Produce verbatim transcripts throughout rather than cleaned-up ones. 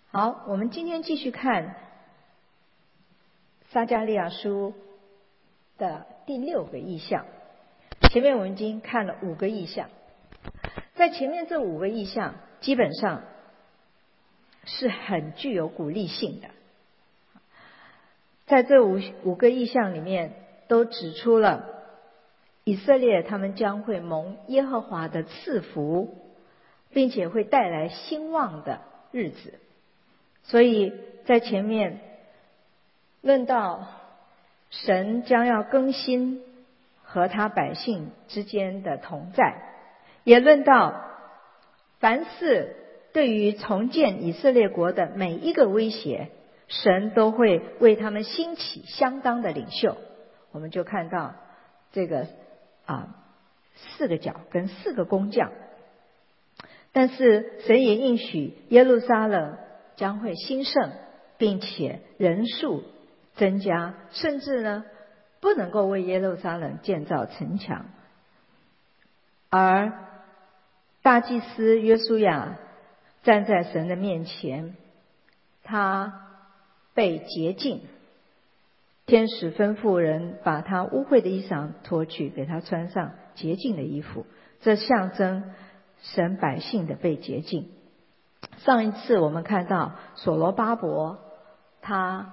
好，我们今天继续看撒迦利亚书的第六个异象。前面我们已经看了五个异象，在前面这五个异象基本上是很具有鼓励性的。在这五五个异象里面，都指出了以色列他们将会蒙耶和华的赐福，并且会带来兴旺的日子。所以在前面论到神将要更新和他百姓之间的同在，也论到凡是对于重建以色列国的每一个威胁，神都会为他们兴起相当的领袖。我们就看到这个啊四个角跟四个工匠，但是神也应许耶路撒冷将会兴盛，并且人数增加，甚至呢不能够为耶路撒冷建造城墙。而大祭司约书亚站在神的面前，他被洁净，天使吩咐人把他污秽的衣裳脱去，给他穿上洁净的衣服，这象征神百姓的被洁净。上一次我们看到所罗巴伯他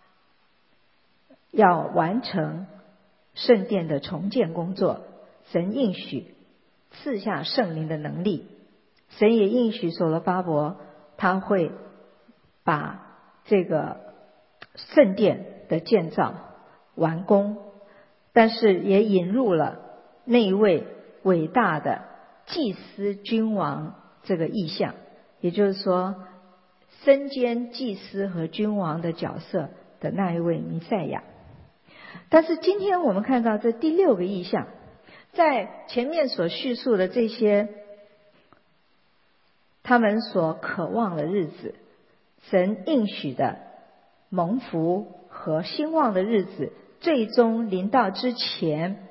要完成圣殿的重建工作，神应许赐下圣灵的能力，神也应许所罗巴伯他会把这个圣殿的建造完工，但是也引入了那一位伟大的祭司君王这个意象，也就是说身兼祭司和君王的角色的那一位弥赛亚。但是今天我们看到这第六个意象，在前面所叙述的这些他们所渴望的日子，神应许的蒙福和兴旺的日子最终临到之前，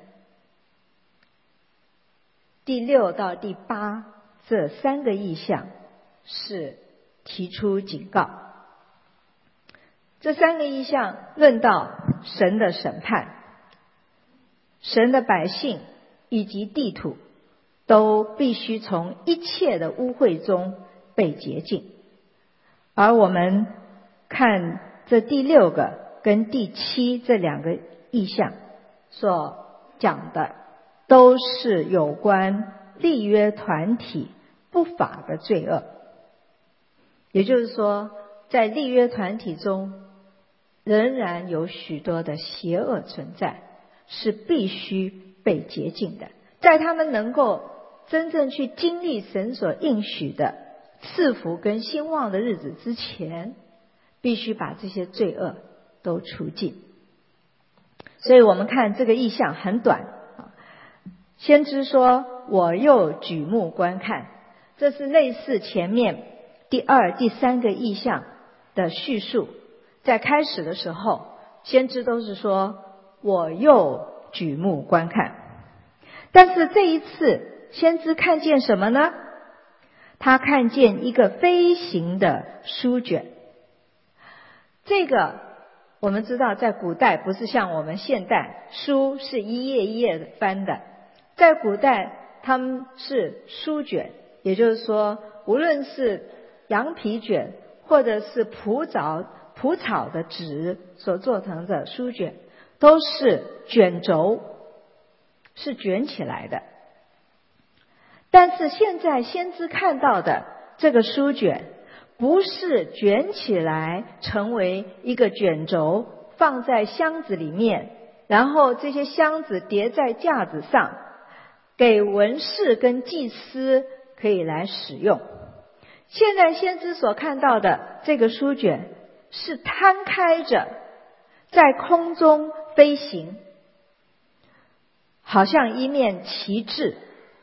第六到第八这三个意象是提出警告。这三个意象论到神的审判，神的百姓以及地土都必须从一切的污秽中被洁净。而我们看这第六个跟第七这两个意象所讲的，都是有关立约团体不法的罪恶。也就是说，在立约团体中仍然有许多的邪恶存在，是必须被洁净的。在他们能够真正去经历神所应许的赐福跟兴旺的日子之前，必须把这些罪恶都除尽。所以我们看这个意象很短，先知说我又举目观看，这是类似前面第二第三个意象的叙述。在开始的时候，先知都是说我又举目观看，但是这一次先知看见什么呢？他看见一个飞行的书卷。这个我们知道在古代不是像我们现代书是一页一页翻的，在古代他们是书卷，也就是说无论是羊皮卷或者是蒲草蒲草的纸所做成的书卷，都是卷轴，是卷起来的。但是现在先知看到的这个书卷，不是卷起来成为一个卷轴放在箱子里面，然后这些箱子叠在架子上，给文士跟祭司可以来使用。现在先知所看到的这个书卷是摊开着在空中飞行，好像一面旗帜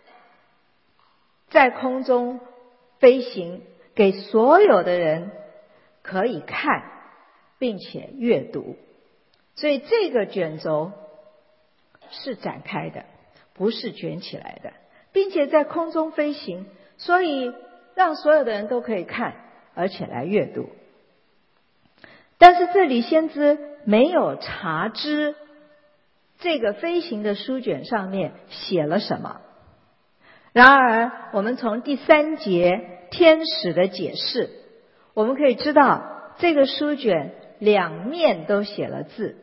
在空中飞行，给所有的人可以看并且阅读。所以这个卷轴是展开的，不是卷起来的，并且在空中飞行，所以让所有的人都可以看， 而且来阅读。但是这里先知没有查知这个飞行的书卷上面写了什么。然而我们从第三节天使的解释，我们可以知道这个书卷两面都写了字。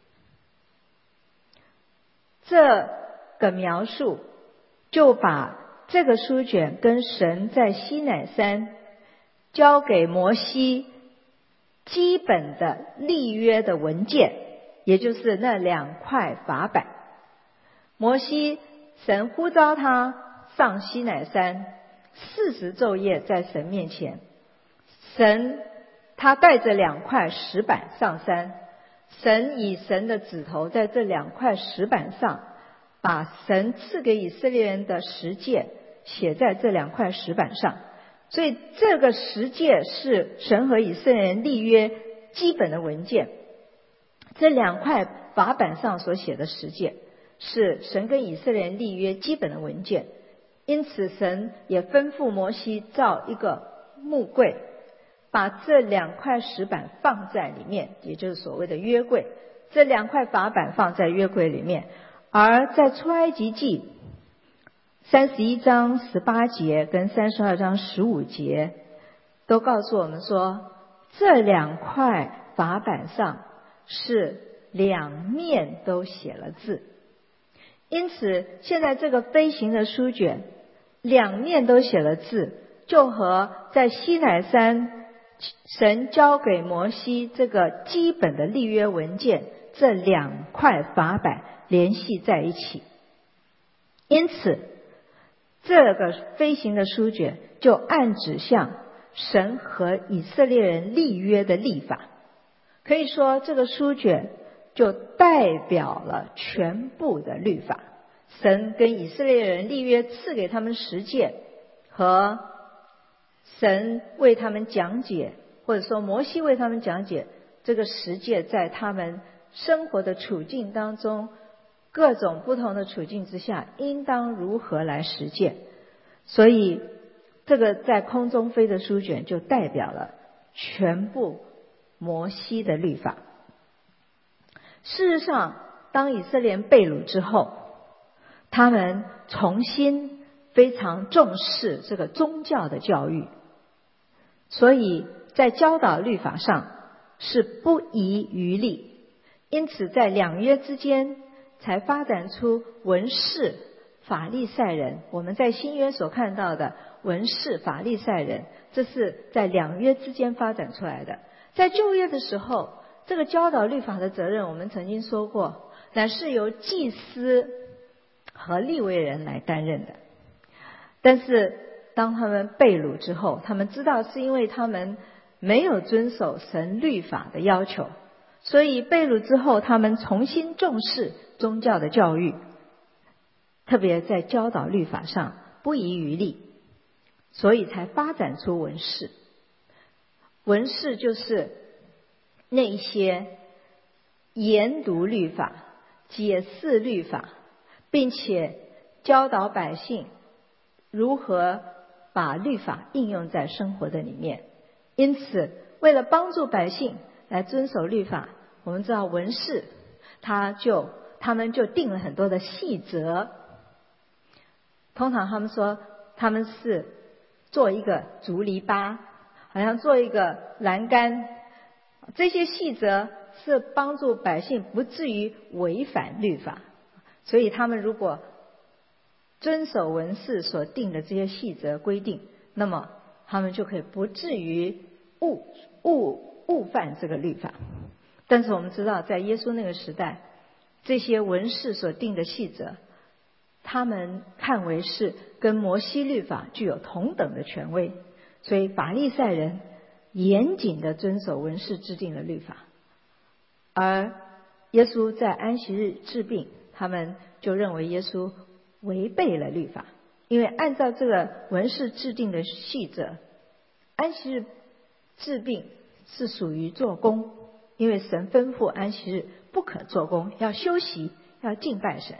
这个描述就把这个书卷跟神在西乃山交给摩西基本的立约的文件，也就是那两块法板。摩西神呼召他上西乃山，四十昼夜在神面前，神他带着两块石板上山，神以神的指头在这两块石板上，把神赐给以色列人的十诫写在这两块石板上。所以这个十诫是神和以色列人立约基本的文件。这两块法板上所写的十诫是神跟以色列人立约基本的文件。因此神也吩咐摩西造一个木柜，把这两块石板放在里面，也就是所谓的约柜。这两块法板放在约柜里面。而在出埃及记三十一章十八节跟三十二章十五节都告诉我们说，这两块法板上是两面都写了字。因此现在这个飞行的书卷两面都写了字，就和在西乃山神交给摩西这个基本的立约文件这两块法板联系在一起。因此这个飞行的书卷就暗指向神和以色列人立约的立法。可以说这个书卷就代表了全部的律法。神跟以色列人立约，赐给他们十诫，和神为他们讲解，或者说摩西为他们讲解这个十诫在他们生活的处境当中，各种不同的处境之下应当如何来实践。所以这个在空中飞的书卷就代表了全部摩西的律法。事实上当以色列人被掳之后，他们重新非常重视这个宗教的教育，所以在教导律法上是不遗余力。因此在两约之间才发展出文士法利赛人。我们在新约所看到的文士法利赛人，这是在两约之间发展出来的。在旧约的时候，这个教导律法的责任我们曾经说过，乃是由祭司和利未人来担任的。但是当他们被掳之后，他们知道是因为他们没有遵守神律法的要求，所以被掳之后他们重新重视宗教的教育，特别在教导律法上不遗余力，所以才发展出文士。文士就是那些研读律法、解释律法，并且教导百姓如何把律法应用在生活的里面。因此为了帮助百姓来遵守律法，我们知道文士他就他们就定了很多的细则。通常他们说他们是做一个竹篱笆，好像做一个栏杆，这些细则是帮助百姓不至于违反律法。所以他们如果遵守文士所定的这些细则规定，那么他们就可以不至于误误误犯这个律法。但是我们知道在耶稣那个时代，这些文士所定的细则，他们看为是跟摩西律法具有同等的权威，所以法利赛人严谨地遵守文士制定的律法。而耶稣在安息日治病，他们就认为耶稣违背了律法，因为按照这个文士制定的细则，安息日治病是属于做工，因为神吩咐安息日不可做工，要休息，要敬拜神。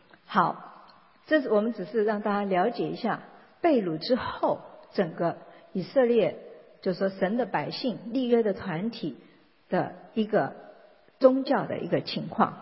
好，这是我们只是让大家了解一下被掳之后整个以色列，就是说神的百姓立约的团体的一个宗教的一个情况。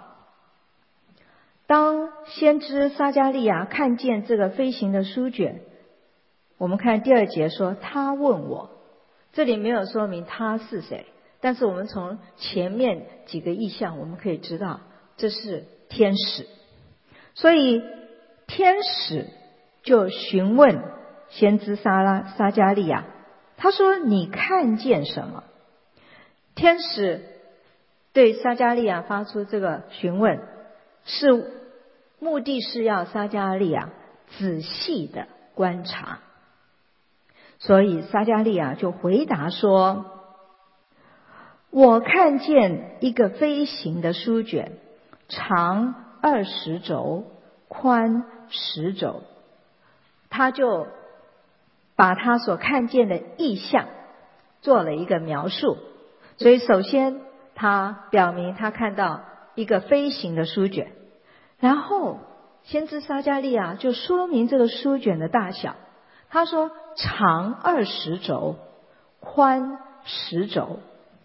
当先知撒迦利亚看见这个飞行的书卷，我们看第二节说他问我，这里没有说明他是谁，但是我们从前面几个意象我们可以知道这是天使，所以天使就询问先知撒拉撒迦利亚，他说你看见什么？天使对撒迦利亚发出这个询问，是目的是要撒迦利亚仔细的观察。所以撒迦利亚就回答说，我看见一个飞行的书卷，长二十轴，宽十轴。他就把他所看见的意象做了一个描述。所以首先他表明他看到一个飞行的书卷，然后先知撒迦利亚就说明这个书卷的大小。他说长二十轴，宽十轴。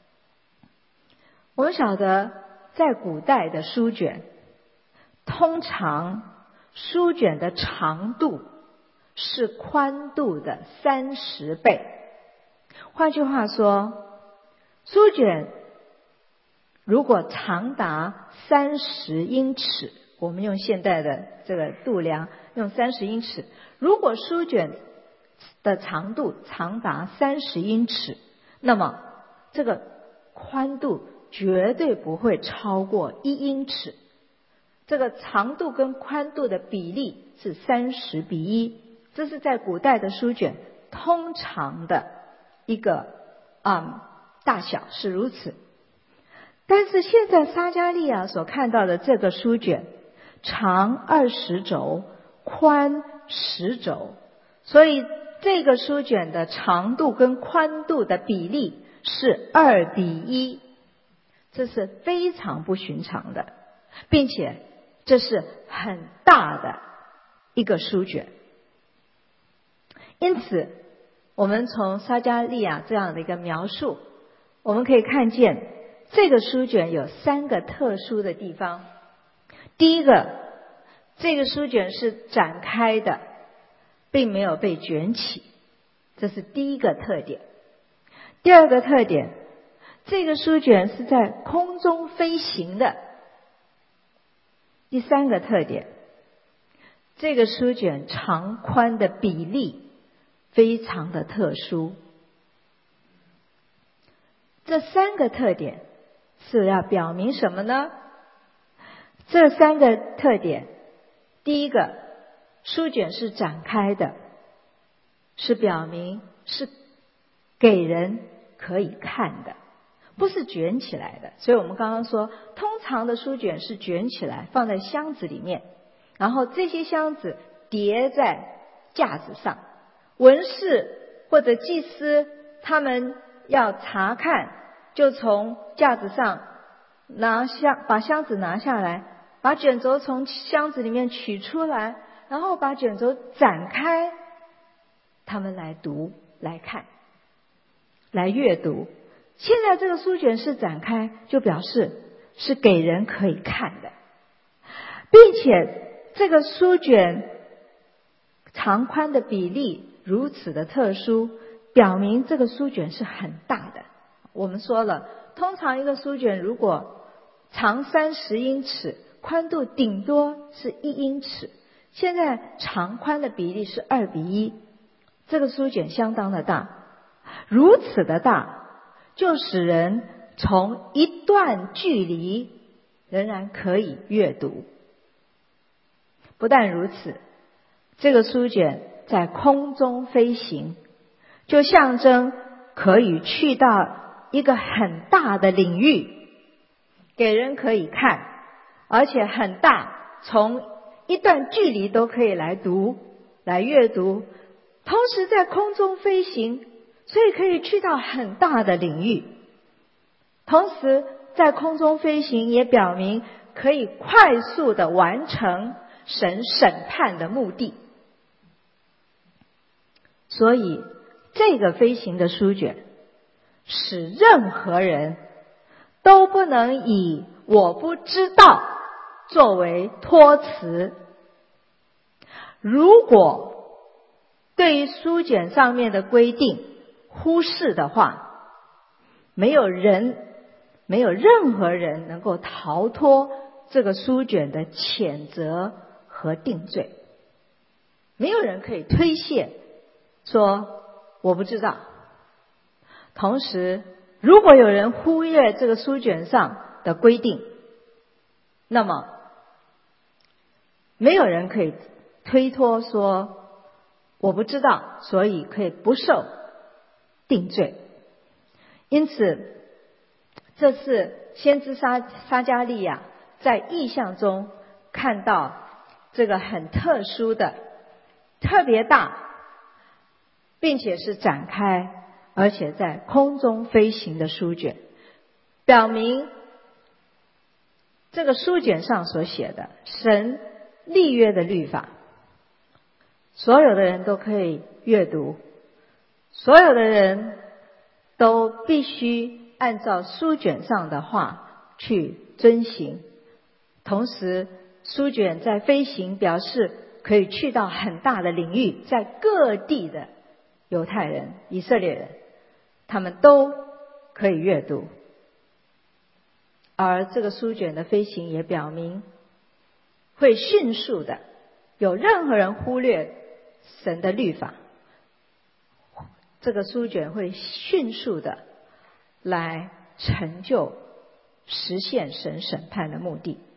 我们晓得在古代的书卷，通常书卷的长度是宽度的三十倍。换句话说，书卷如果长达三十英尺，我们用现代的这个度量，用三十英尺，如果书卷的长度长达三十英尺，那么这个宽度绝对不会超过一英尺。这个长度跟宽度的比例是三十比一，这是在古代的书卷通常的一个嗯大小是如此。但是现在撒迦利亚所看到的这个书卷长二十轴，宽十轴，所以这个书卷的长度跟宽度的比例是二比一，这是非常不寻常的，并且这是很大的一个书卷。因此我们从撒迦利亚这样的一个描述，我们可以看见这个书卷有三个特殊的地方。第一个，这个书卷是展开的，并没有被卷起，这是第一个特点。第二个特点，这个书卷是在空中飞行的。第三个特点，这个书卷长宽的比例非常的特殊。这三个特点是要表明什么呢？这三个特点，第一个，书卷是展开的，是表明是给人可以看的，不是卷起来的。所以我们刚刚说，通常的书卷是卷起来放在箱子里面，然后这些箱子叠在架子上，文士或者祭司他们要查看，就从架子上拿箱把箱子拿下来，把卷轴从箱子里面取出来，然后把卷轴展开，他们来读来看来阅读。现在这个书卷是展开，就表示是给人可以看的，并且这个书卷长宽的比例如此的特殊，表明这个书卷是很大的。我们说了，通常一个书卷如果长三十英尺，宽度顶多是一英尺，现在长宽的比例是二比一，这个书卷相当的大。如此的大，就使人从一段距离仍然可以阅读。不但如此，这个书卷在空中飞行，就象征可以去到一个很大的领域，给人可以看，而且很大，从一段距离都可以来读来阅读。同时在空中飞行，所以可以去到很大的领域。同时在空中飞行也表明可以快速的完成神审判的目的。所以这个飞行的书卷使任何人都不能以我不知道作为托词。如果对于书卷上面的规定忽视的话，没有人没有任何人能够逃脱这个书卷的谴责和定罪。没有人可以推卸说我不知道。同时，如果有人忽略这个书卷上的规定，那么没有人可以推脱说我不知道，所以可以不受定罪。因此，这是先知撒撒迦利亚在异象中看到这个很特殊的、特别大，并且是展开而且在空中飞行的书卷，表明这个书卷上所写的神立约的律法，所有的人都可以阅读，所有的人都必须按照书卷上的话去遵行。同时，书卷在飞行表示可以去到很大的领域，在各地的犹太人、以色列人，他们都可以阅读。而这个书卷的飞行也表明，会迅速的，有任何人忽略神的律法，这个书卷会迅速的来成就实现神审判的目的。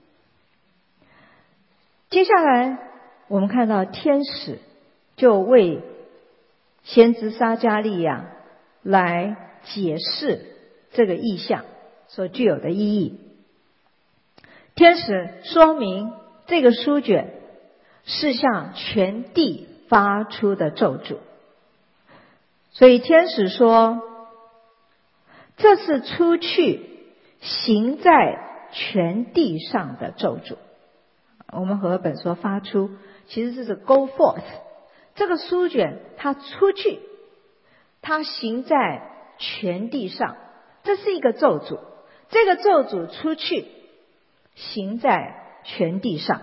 接下来我们看到天使就为先知撒迦利亚来解释这个意象所具有的意义。天使说明这个书卷是向全地发出的咒诅，所以天使说这是出去行在全地上的咒诅。我们和合本说发出，其实这是 go forth， 这个书卷它出去，它行在全地上，这是一个咒诅。这个咒诅出去行在全地上。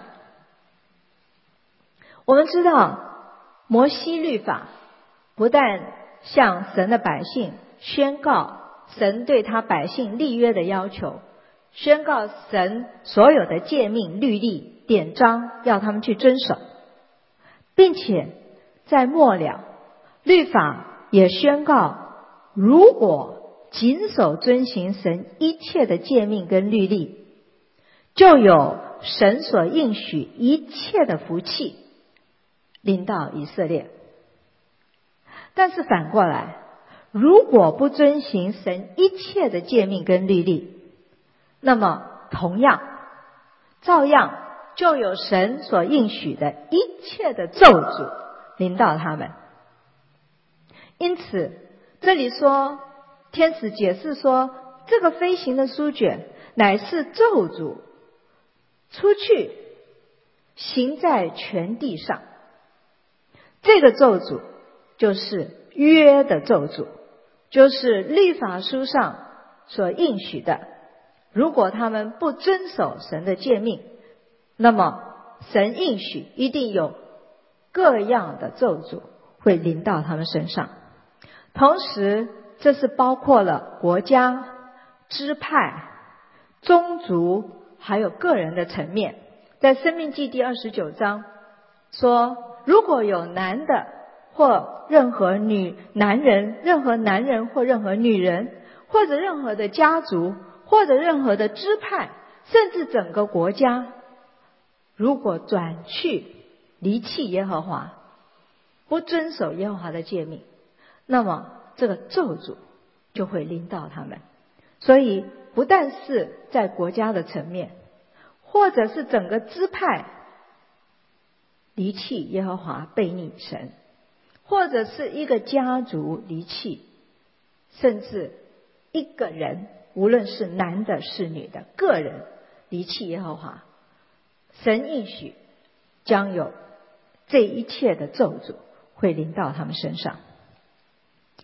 我们知道摩西律法不但向神的百姓宣告神对他百姓立约的要求，宣告神所有的诫命、律例、典章要他们去遵守，并且在末了，律法也宣告，如果谨守遵行神一切的诫命跟律例，就有神所应许一切的福气临到以色列。但是反过来，如果不遵行神一切的诫命跟律例，那么同样照样就有神所应许的一切的咒诅临到他们。因此这里说，天使解释说，这个飞行的书卷乃是咒诅出去行在全地上。这个咒诅就是约的咒诅，就是律法书上所应许的，如果他们不遵守神的诫命，那么神应许一定有各样的咒诅会临到他们身上。同时这是包括了国家、支派、宗族还有个人的层面。在申命记第二十九章说，如果有男的或任何女男人任何男人或任何女人，或者任何的家族，或者任何的支派，甚至整个国家，如果转去离弃耶和华，不遵守耶和华的诫命，那么这个咒诅就会临到他们。所以不但是在国家的层面，或者是整个支派离弃耶和华悖逆神，或者是一个家族离弃，甚至一个人，无论是男的是女的，个人离弃耶和华，神应许将有这一切的咒诅会临到他们身上。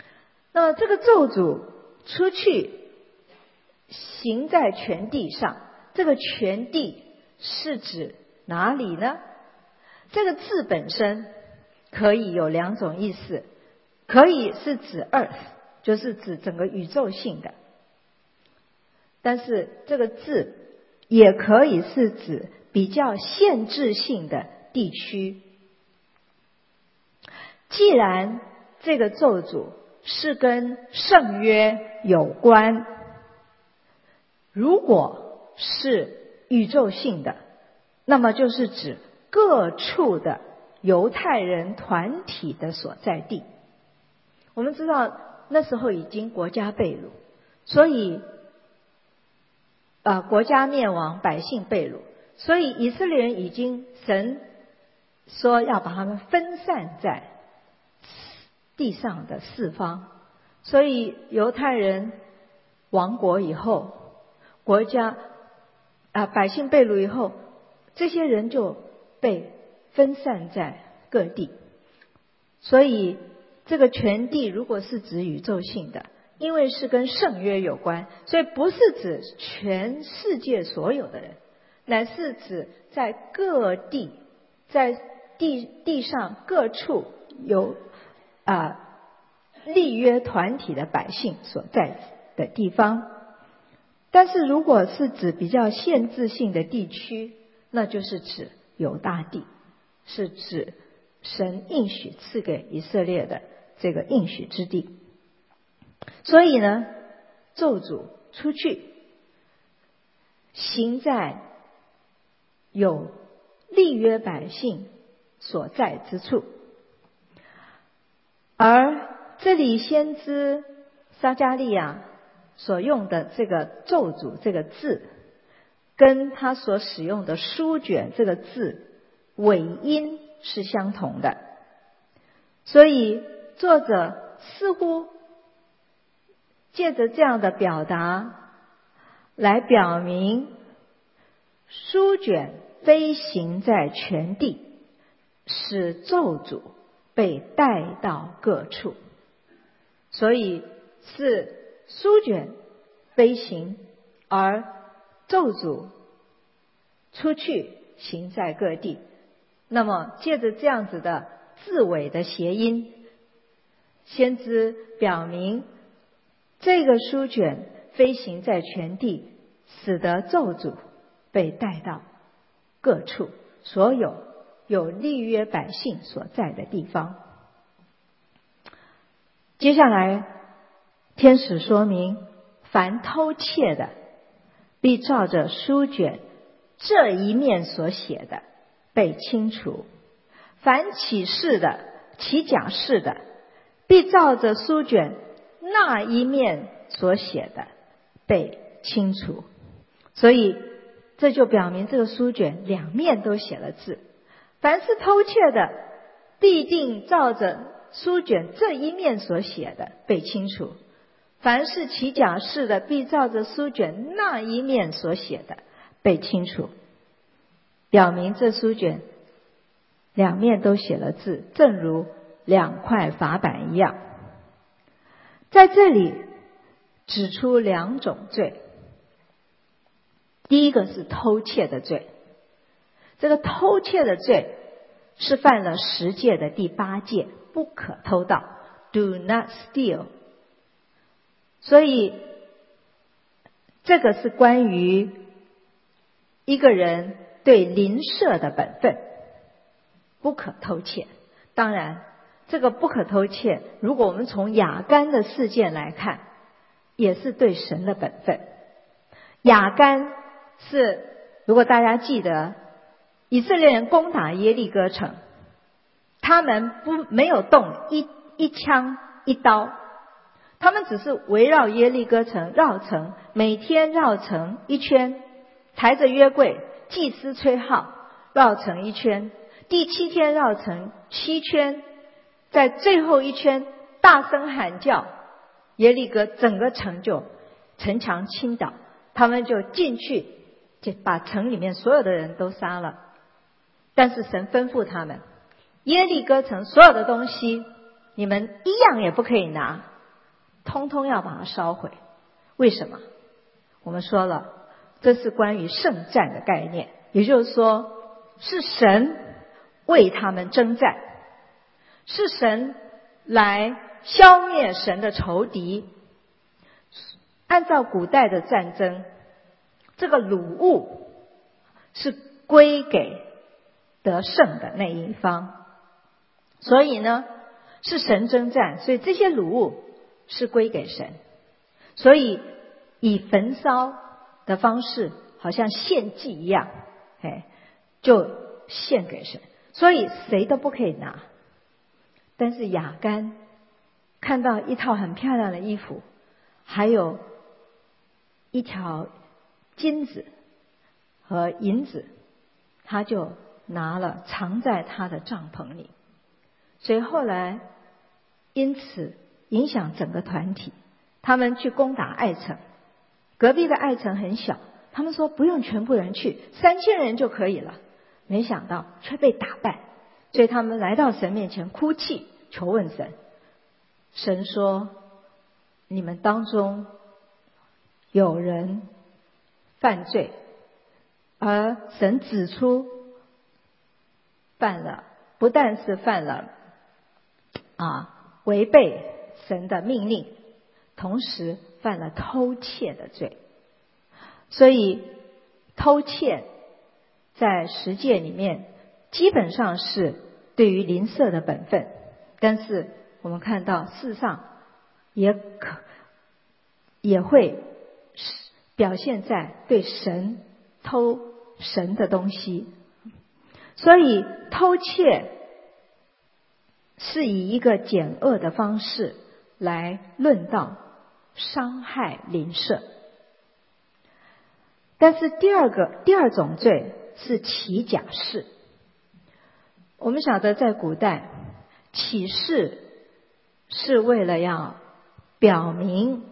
那么这个咒诅出去行在全地上，这个全地是指哪里呢？这个字本身可以有两种意思，可以是指 earth， 就是指整个宇宙性的，但是这个字也可以是指比较限制性的地区。既然这个咒诅是跟圣约有关，如果是宇宙性的，那么就是指各处的犹太人团体的所在地。我们知道那时候已经国家被掳，所以呃国家灭亡，百姓被掳，所以以色列人已经神说要把他们分散在地上的四方，所以犹太人亡国以后，国家啊、呃、百姓被掳以后，这些人就被分散在各地。所以这个全地如果是指宇宙性的，因为是跟圣约有关，所以不是指全世界所有的人，乃是指在各地，在地地上各处有啊、呃、立约团体的百姓所在的地方。但是如果是指比较限制性的地区，那就是指犹大地，是指神应许赐给以色列的这个应许之地。所以呢，咒诅出去行在有立约百姓所在之处。而这里先知撒迦利亚所用的这个咒诅这个字，跟他所使用的书卷这个字尾音是相同的，所以作者似乎借着这样的表达来表明书卷飞行在全地，使咒诅被带到各处。所以是书卷飞行，而咒诅出去行在各地。那么借着这样子的字尾的谐音，先知表明这个书卷飞行在全地，使得咒诅被带到各处，所有有立约百姓所在的地方。接下来天使说明，凡偷窃的必照着书卷这一面所写的被清除，凡起誓的起假誓的必照着书卷那一面所写的被清除。所以这就表明这个书卷两面都写了字，凡是偷窃的必定照着书卷这一面所写的被清除，凡是起假誓的必照着书卷那一面所写的被清除，表明这书卷两面都写了字，正如两块法板一样。在这里指出两种罪，第一个是偷窃的罪，这个偷窃的罪是犯了十诫的第八诫，不可偷盗 ，Do not steal。所以这个是关于一个人对邻舍的本分，不可偷窃。当然这个不可偷窃，如果我们从亚干的事件来看，也是对神的本分。亚干是，如果大家记得，以色列人攻打耶利哥城，他们不没有动一一枪一刀，他们只是围绕耶利哥城绕城，每天绕城一圈，抬着约柜，祭司吹号绕城一圈，第七天绕城七圈，在最后一圈大声喊叫，耶利哥整个城就城墙倾倒，他们就进去，就把城里面所有的人都杀了。但是神吩咐他们，耶利哥城所有的东西你们一样也不可以拿， 通通要把它烧毁。为什么？我们说了，这是关于圣战的概念，也就是说，是神为他们征战，是神来消灭神的仇敌。按照古代的战争，这个掳物是归给得胜的那一方，所以呢，是神征战，所以这些掳物是归给神，所以以焚烧的方式，好像献祭一样，哎，就献给神，所以谁都不可以拿。但是亚干看到一套很漂亮的衣服，还有一条金子和银子，他就拿了藏在他的帐篷里。所以后来因此影响整个团体，他们去攻打艾城，隔壁的艾城很小，他们说不用全部人去，三千人就可以了，没想到却被打败。所以他们来到神面前哭泣求问神，神说你们当中有人犯罪，而神指出犯了，不但是犯了啊违背神的命令，同时犯了偷窃的罪。所以偷窃在十诫里面基本上是对于邻舍的本分，但是我们看到事实上也可也会表现在对神偷神的东西。所以偷窃是以一个减恶的方式来论到伤害邻舍。但是第二个第二种罪是起假誓。我们晓得在古代起誓是为了要表明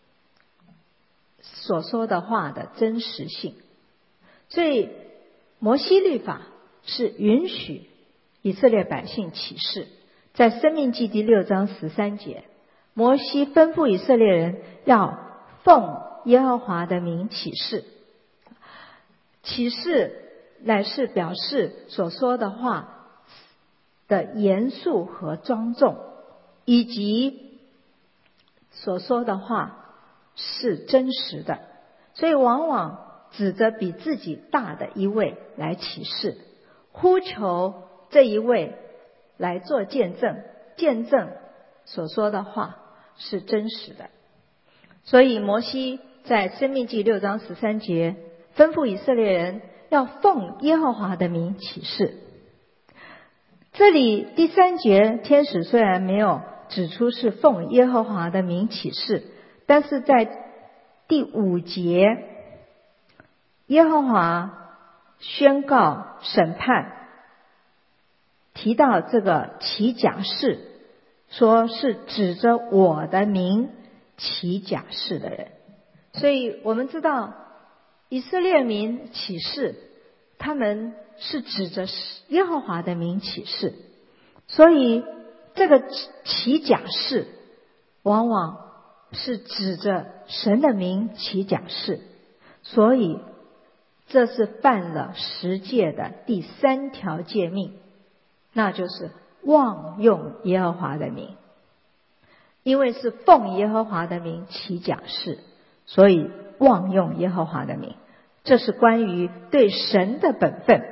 所说的话的真实性，所以摩西律法是允许以色列百姓起誓。在申命记第六章十三节，摩西吩咐以色列人要奉耶和华的名起誓。起誓乃是表示所说的话的严肃和庄重，以及所说的话是真实的，所以往往指着比自己大的一位来起誓，呼求这一位来做见证，见证所说的话是真实的。所以摩西在申命记六章十三节吩咐以色列人要奉耶和华的名起誓。这里第三节天使虽然没有指出是奉耶和华的名起誓，但是在第五节耶和华宣告审判，提到这个起假誓，说是指着我的名起假誓的人。所以我们知道以色列民起誓，他们是指着耶和华的名起誓，所以这个起假誓往往是指着神的名起假誓，所以这是犯了十诫的第三条诫命，那就是妄用耶和华的名。因为是奉耶和华的名起假誓，所以妄用耶和华的名，这是关于对神的本分，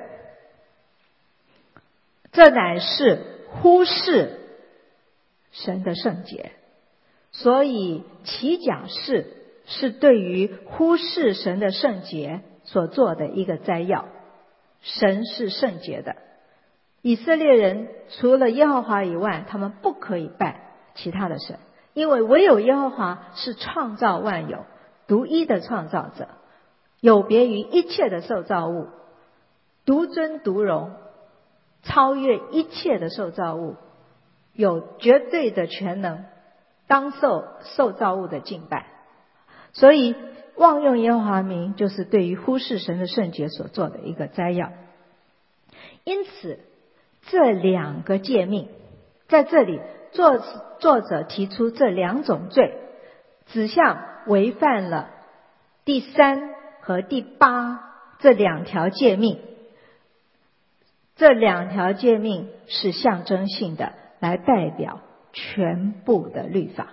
这乃是忽视神的圣洁。所以起假誓是对于忽视神的圣洁所做的一个摘要。神是圣洁的，以色列人除了耶和华以外，他们不可以拜其他的神，因为唯有耶和华是创造万有独一的创造者，有别于一切的受造物，独尊独荣，超越一切的受造物，有绝对的全能，当受受造物的敬拜。所以妄用耶和华名就是对于忽视神的圣洁所做的一个摘要。因此这两个诫命在这里作作者提出这两种罪， 指向违反了第三和第八这两条诫命。这两条诫命是象征性的，来代表全部的律法。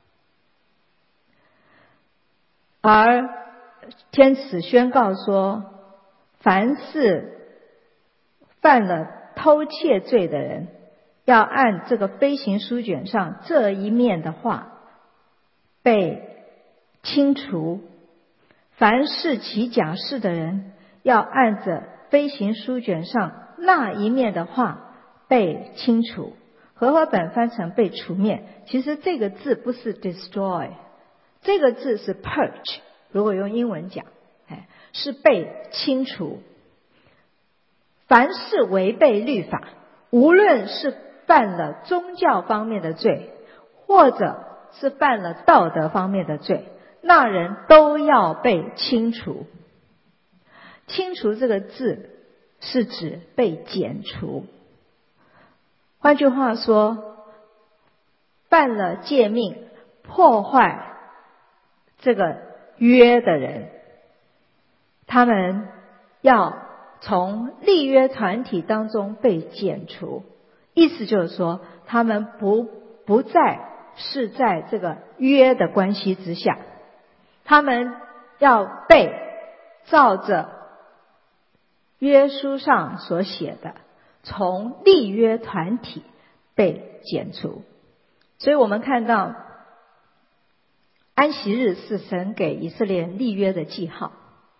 而天使宣告说，凡是犯了偷窃罪的人，要按这个飞行书卷上这一面的话被清除；凡是起假誓的人，要按着飞行书卷上那一面的话被清除。和合本翻成被除灭，其实这个字不是 destroy， 这个字是 purge， 如果用英文讲，哎，是被清除。凡是违背律法，无论是犯了宗教方面的罪，或者是犯了道德方面的罪，那人都要被清除。清除这个字是指被剪除。换句话说，犯了诫命、破坏这个约的人，他们要从立约团体当中被剪除。意思就是说，他们不不再是在这个约的关系之下，他们要被照着约书上所写的，从立约团体被剪除。所以我们看到安息日是神给以色列人立约的记号，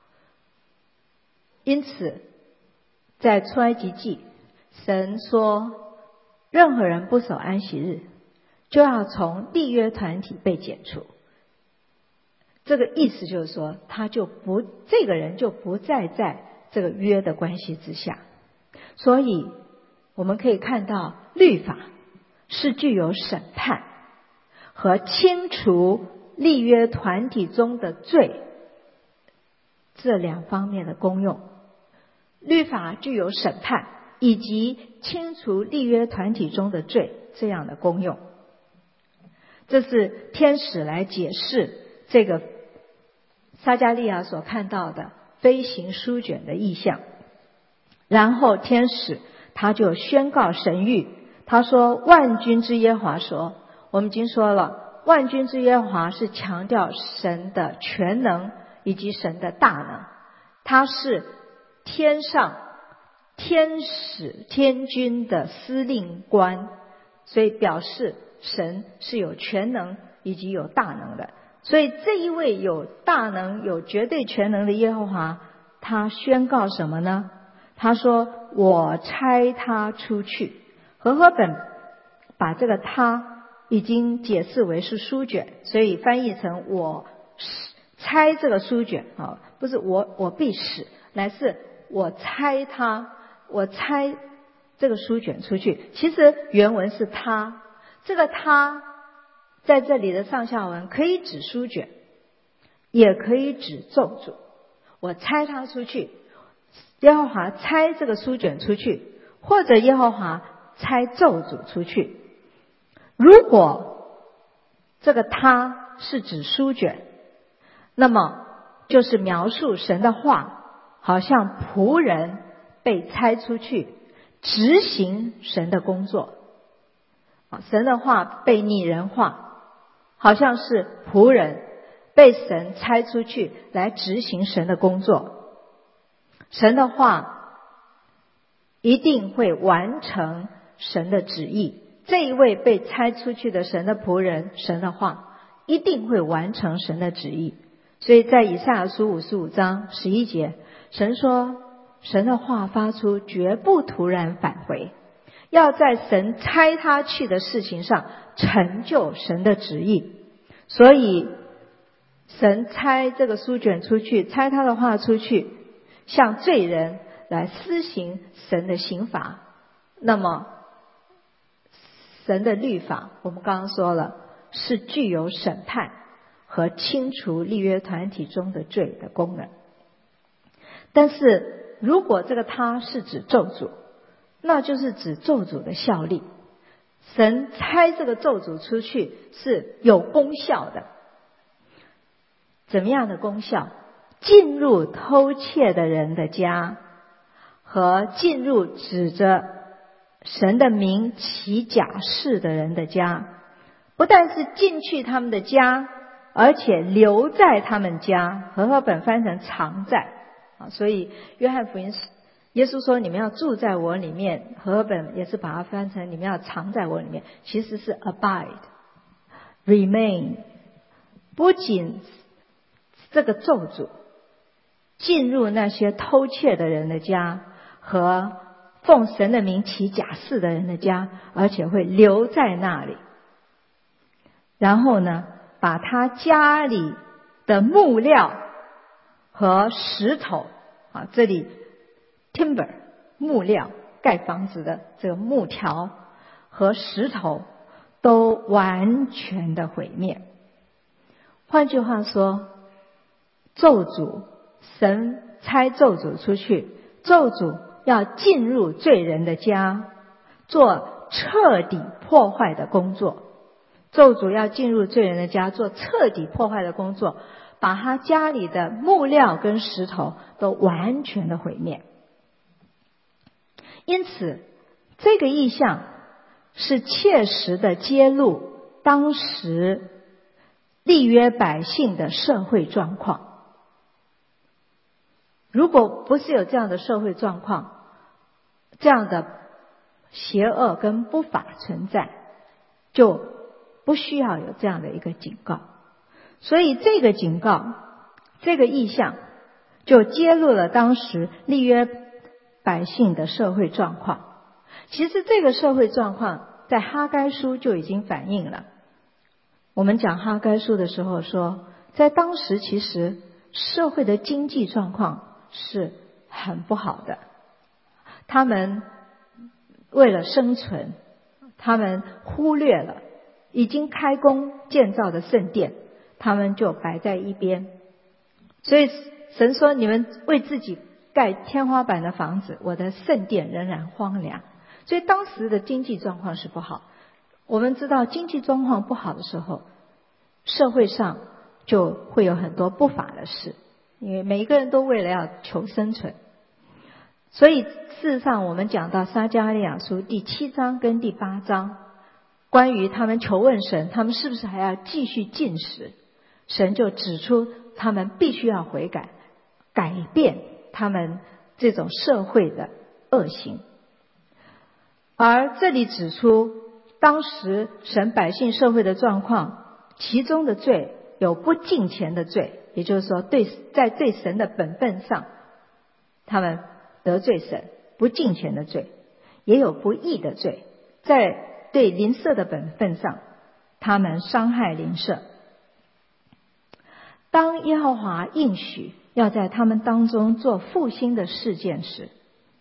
因此在出埃及记，神说任何人不守安息日，就要从立约团体被剪除。这个意思就是说，他就不这个人就不再在这个约的关系之下。所以我们可以看到，律法是具有审判和清除立约团体中的罪这两方面的功用。律法具有审判以及清除立约团体中的罪这样的功用。这是天使来解释这个撒迦利亚所看到的飞行书卷的意象。然后天使他就宣告神谕，他说万军之耶和华说，我们已经说了，万军之耶和华是强调神的全能以及神的大能，他是天上天使天军的司令官，所以表示神是有全能以及有大能的。所以这一位有大能有绝对全能的耶和华，他宣告什么呢？他说我差他出去。和合本把这个他已经解释为是书卷，所以翻译成我差这个书卷啊，不是我我必使，乃是我差他，我差这个书卷出去。其实原文是他，这个他在这里的上下文可以指书卷，也可以指咒诅。我差他出去，耶和华差这个书卷出去，或者耶和华差咒诅出去。如果这个他是指书卷，那么就是描述神的话好像仆人被差出去执行神的工作。神的话被拟人化，好像是仆人被神差出去来执行神的工作。神的话一定会完成神的旨意，这一位被差出去的神的仆人，神的话一定会完成神的旨意。所以在以赛亚书五十五章十一节，神说神的话发出绝不突然返回，要在神差他去的事情上成就神的旨意。所以神差这个书卷出去，差他的话出去，向罪人来施行神的刑罚。那么神的律法我们刚刚说了，是具有审判和清除立约团体中的罪的功能。但是如果这个他是指咒诅，那就是指咒诅的效力。神差这个咒诅出去是有功效的， 怎么样的功效？进入偷窃的人的家，和进入指着神的名起假誓的人的家，不但是进去他们的家，而且留在他们家。和合本翻成常在啊，所以约翰福音耶稣说你们要住在我里面，和合本也是把它翻成你们要藏在我里面，其实是 abide remain。 不仅这个咒诅进入那些偷窃的人的家和奉神的名起假誓的人的家，而且会留在那里。然后呢，把他家里的木料和石头啊，这里 timber 木料盖房子的这个木条和石头都完全的毁灭。换句话说，咒诅，神差咒诅出去，咒诅要进入罪人的家，做彻底破坏的工作。咒诅要进入罪人的家，做彻底破坏的工作，把他家里的木料跟石头都完全的毁灭。因此，这个异象是切实的揭露当时立约百姓的社会状况。如果不是有这样的社会状况，这样的邪恶跟不法存在，就不需要有这样的一个警告。所以这个警告，这个异象就揭露了当时立约百姓的社会状况。其实这个社会状况在哈该书就已经反映了。我们讲哈该书的时候说，在当时其实社会的经济状况是很不好的，他们为了生存，他们忽略了已经开工建造的圣殿，他们就摆在一边。所以神说，你们为自己盖天花板的房子，我的圣殿仍然荒凉。所以当时的经济状况是不好。我们知道经济状况不好的时候，社会上就会有很多不法的事，因为每一个人都为了要求生存。所以事实上我们讲到撒迦利亚书第七章跟第八章，关于他们求问神，他们是不是还要继续禁食，神就指出他们必须要悔改，改变他们这种社会的恶行。而这里指出当时神百姓社会的状况，其中的罪有不敬虔的罪，也就是说对在对神的本分上他们得罪神，不敬虔的罪，也有不义的罪，在对邻舍的本分上他们伤害邻舍。当耶和华应许要在他们当中做复兴的事件时，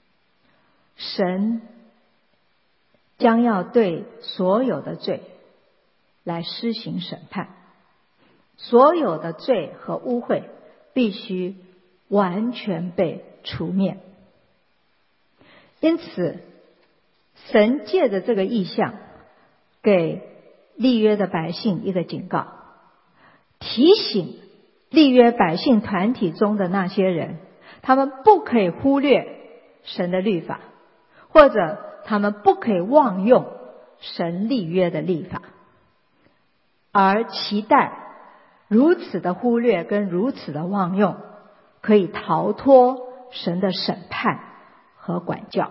神将要对所有的罪来施行审判，所有的罪和污秽必须完全被除灭。因此神借着这个异象给立约的百姓一个警告，提醒立约百姓团体中的那些人，他们不可以忽略神的律法，或者他们不可以妄用神立约的律法，而期待如此的忽略跟如此的妄用可以逃脱神的审判和管教。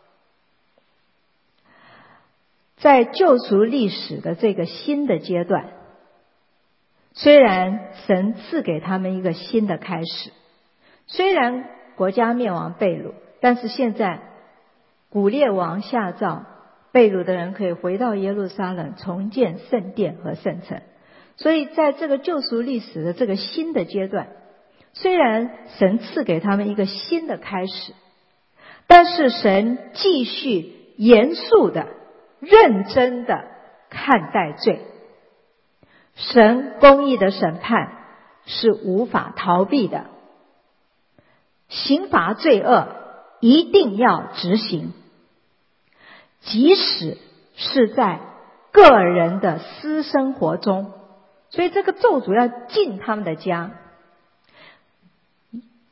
在救赎历史的这个新的阶段，虽然神赐给他们一个新的开始，虽然国家灭亡被掳，但是现在古列王下诏，被掳的人可以回到耶路撒冷重建圣殿和圣城。所以在这个救赎历史的这个新的阶段，虽然神赐给他们一个新的开始，但是神继续严肃的认真的看待罪。神公义的审判是无法逃避的，刑罚罪恶一定要执行，即使是在个人的私生活中。所以这个咒诅要进他们的家，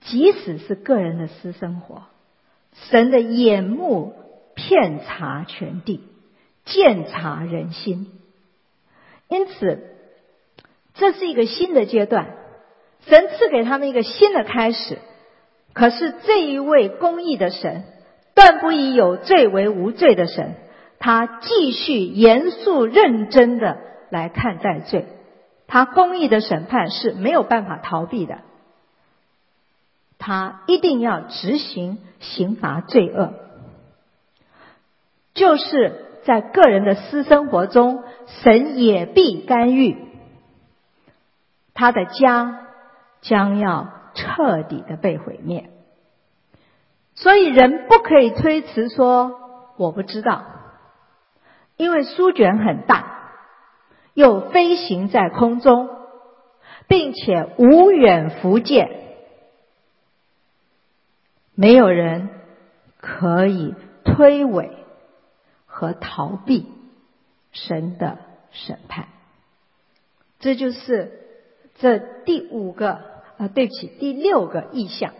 即使是个人的私生活，神的眼目遍察全地，鉴察人心。因此这是一个新的阶段，神赐给他们一个新的开始。可是这一位公义的神，断不以有罪为无罪的神，他继续严肃认真的来看待罪。他公义的审判是没有办法逃避的，他一定要执行刑罚罪恶。就是在个人的私生活中，神也必干预，他的家将要彻底的被毁灭。所以人不可以推辞说我不知道，因为书卷很大，又飞行在空中，并且无远弗届，没有人可以推诿和逃避神的审判。这就是这第五个啊，对不起，第六个意象，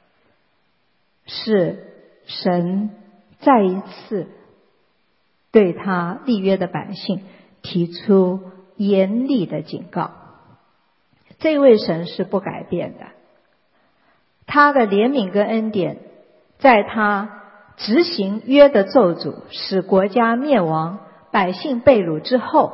是神再一次对他立约的百姓提出严厉的警告。这位神是不改变的，他的怜悯跟恩典，在他执行约的咒诅，使国家灭亡，百姓被掳之后，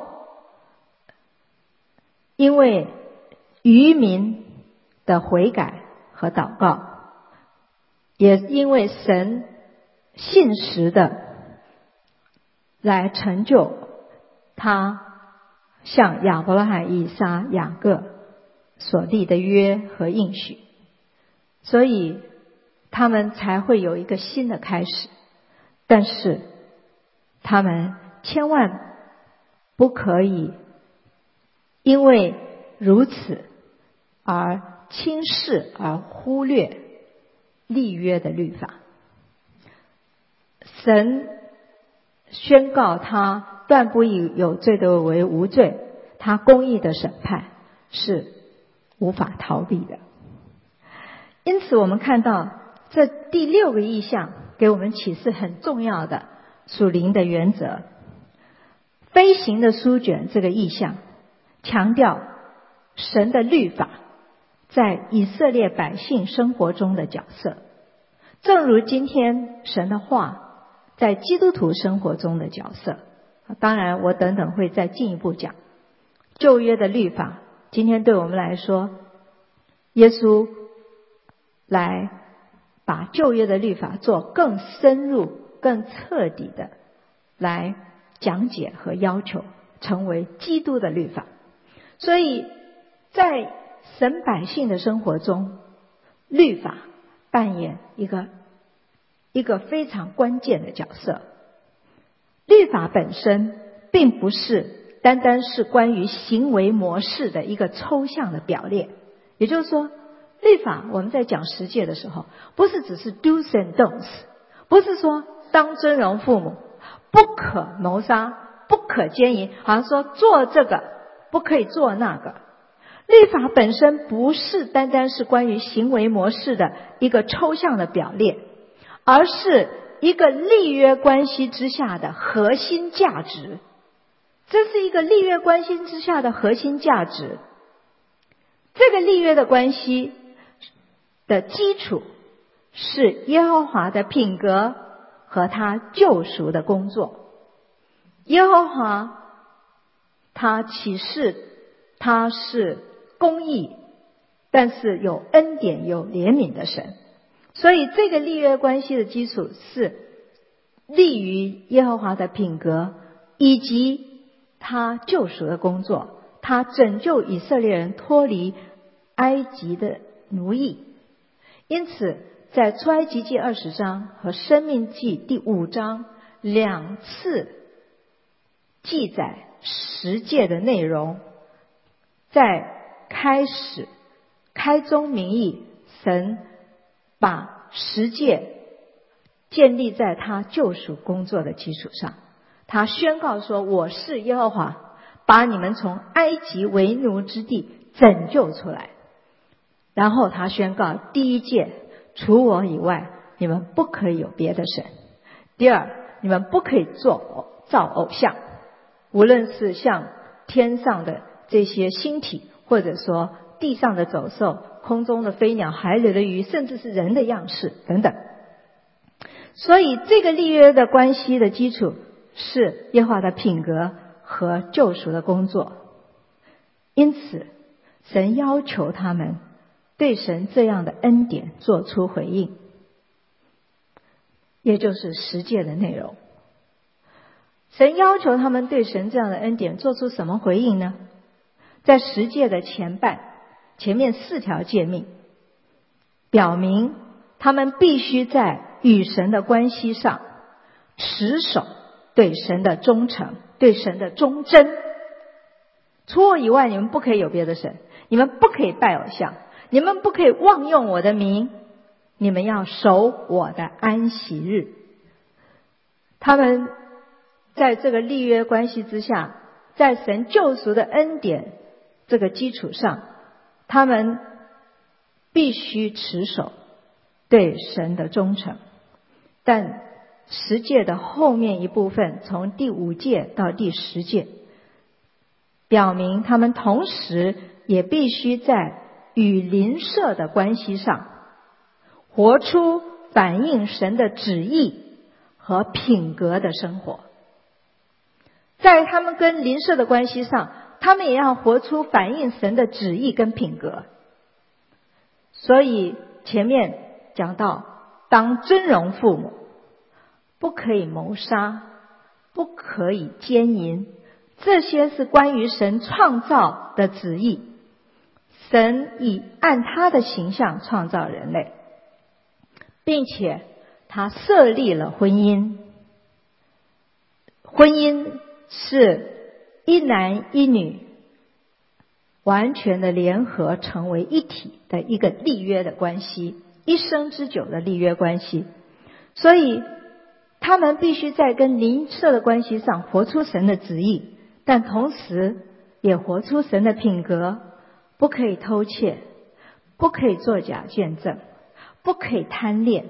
因为渔民的悔改和祷告，也因为神信实的来成就他向亚伯拉罕、以撒、雅各所立的约和应许，所以他们才会有一个新的开始。但是他们千万不可以因为如此而轻视而忽略立约的律法。神宣告他断不以有罪的为无罪，他公义的审判是无法逃避的。因此我们看到这第六个意象给我们启示很重要的属灵的原则。飞行的书卷这个意象强调神的律法在以色列百姓生活中的角色，正如今天神的话在基督徒生活中的角色。当然我等等会再进一步讲旧约的律法，今天对我们来说，耶稣来把旧约的律法做更深入更彻底的来讲解和要求，成为基督的律法。所以在神百姓的生活中，律法扮演一个一个非常关键的角色。律法本身并不是单单是关于行为模式的一个抽象的表列，也就是说律法我们在讲十诫的时候，不是只是 do's and don'ts， 不是说当尊荣父母，不可谋杀，不可奸淫，好像说做这个不可以做那个。律法本身不是单单是关于行为模式的一个抽象的表列，而是一个立约关系之下的核心价值。这是一个立约关系之下的核心价值。这个立约的关系的基础是耶和华的品格和他救赎的工作。耶和华他启示他是公义，但是有恩典有怜悯的神。所以这个立约关系的基础是立于耶和华的品格以及他救赎的工作，他拯救以色列人脱离埃及的奴役。因此在出埃及记二十章和申命记第五章两次记载十诫的内容，在开始开宗明义，神把十诫建立在他救赎工作的基础上。他宣告说，我是耶和华，把你们从埃及为奴之地拯救出来。 然后他宣告，第一诫，除我以外，你们不可以有别的神。第二，你们不可以做造偶像，无论是像天上的这些星体，或者说地上的走兽、空中的飞鸟、海里的鱼，甚至是人的样式等等。所以这个立约的关系的基础是耶和华的品格和救赎的工作。因此神要求他们对神这样的恩典做出回应，也就是十诫的内容。神要求他们对神这样的恩典做出什么回应呢？在十诫的前半，前面四条诫命表明他们必须在与神的关系上持守对神的忠诚，对神的忠贞。除我以外，你们不可以有别的神，你们不可以拜偶像，你们不可以妄用我的名，你们要守我的安息日。他们在这个立约关系之下，在神救赎的恩典这个基础上，他们必须持守对神的忠诚。但十诫的后面一部分，从第五诫到第十诫，表明他们同时也必须在与邻舍的关系上活出反映神的旨意和品格的生活。在他们跟邻舍的关系上，他们也要活出反映神的旨意跟品格。所以前面讲到，当尊荣父母，不可以谋杀，不可以奸淫，这些是关于神创造的旨意。神以按他的形象创造人类，并且他设立了婚姻。婚姻是一男一女完全的联合成为一体的一个立约的关系，一生之久的立约关系。所以他们必须在跟邻舍的关系上活出神的旨意，但同时也活出神的品格，不可以偷窃，不可以作假见证，不可以贪恋。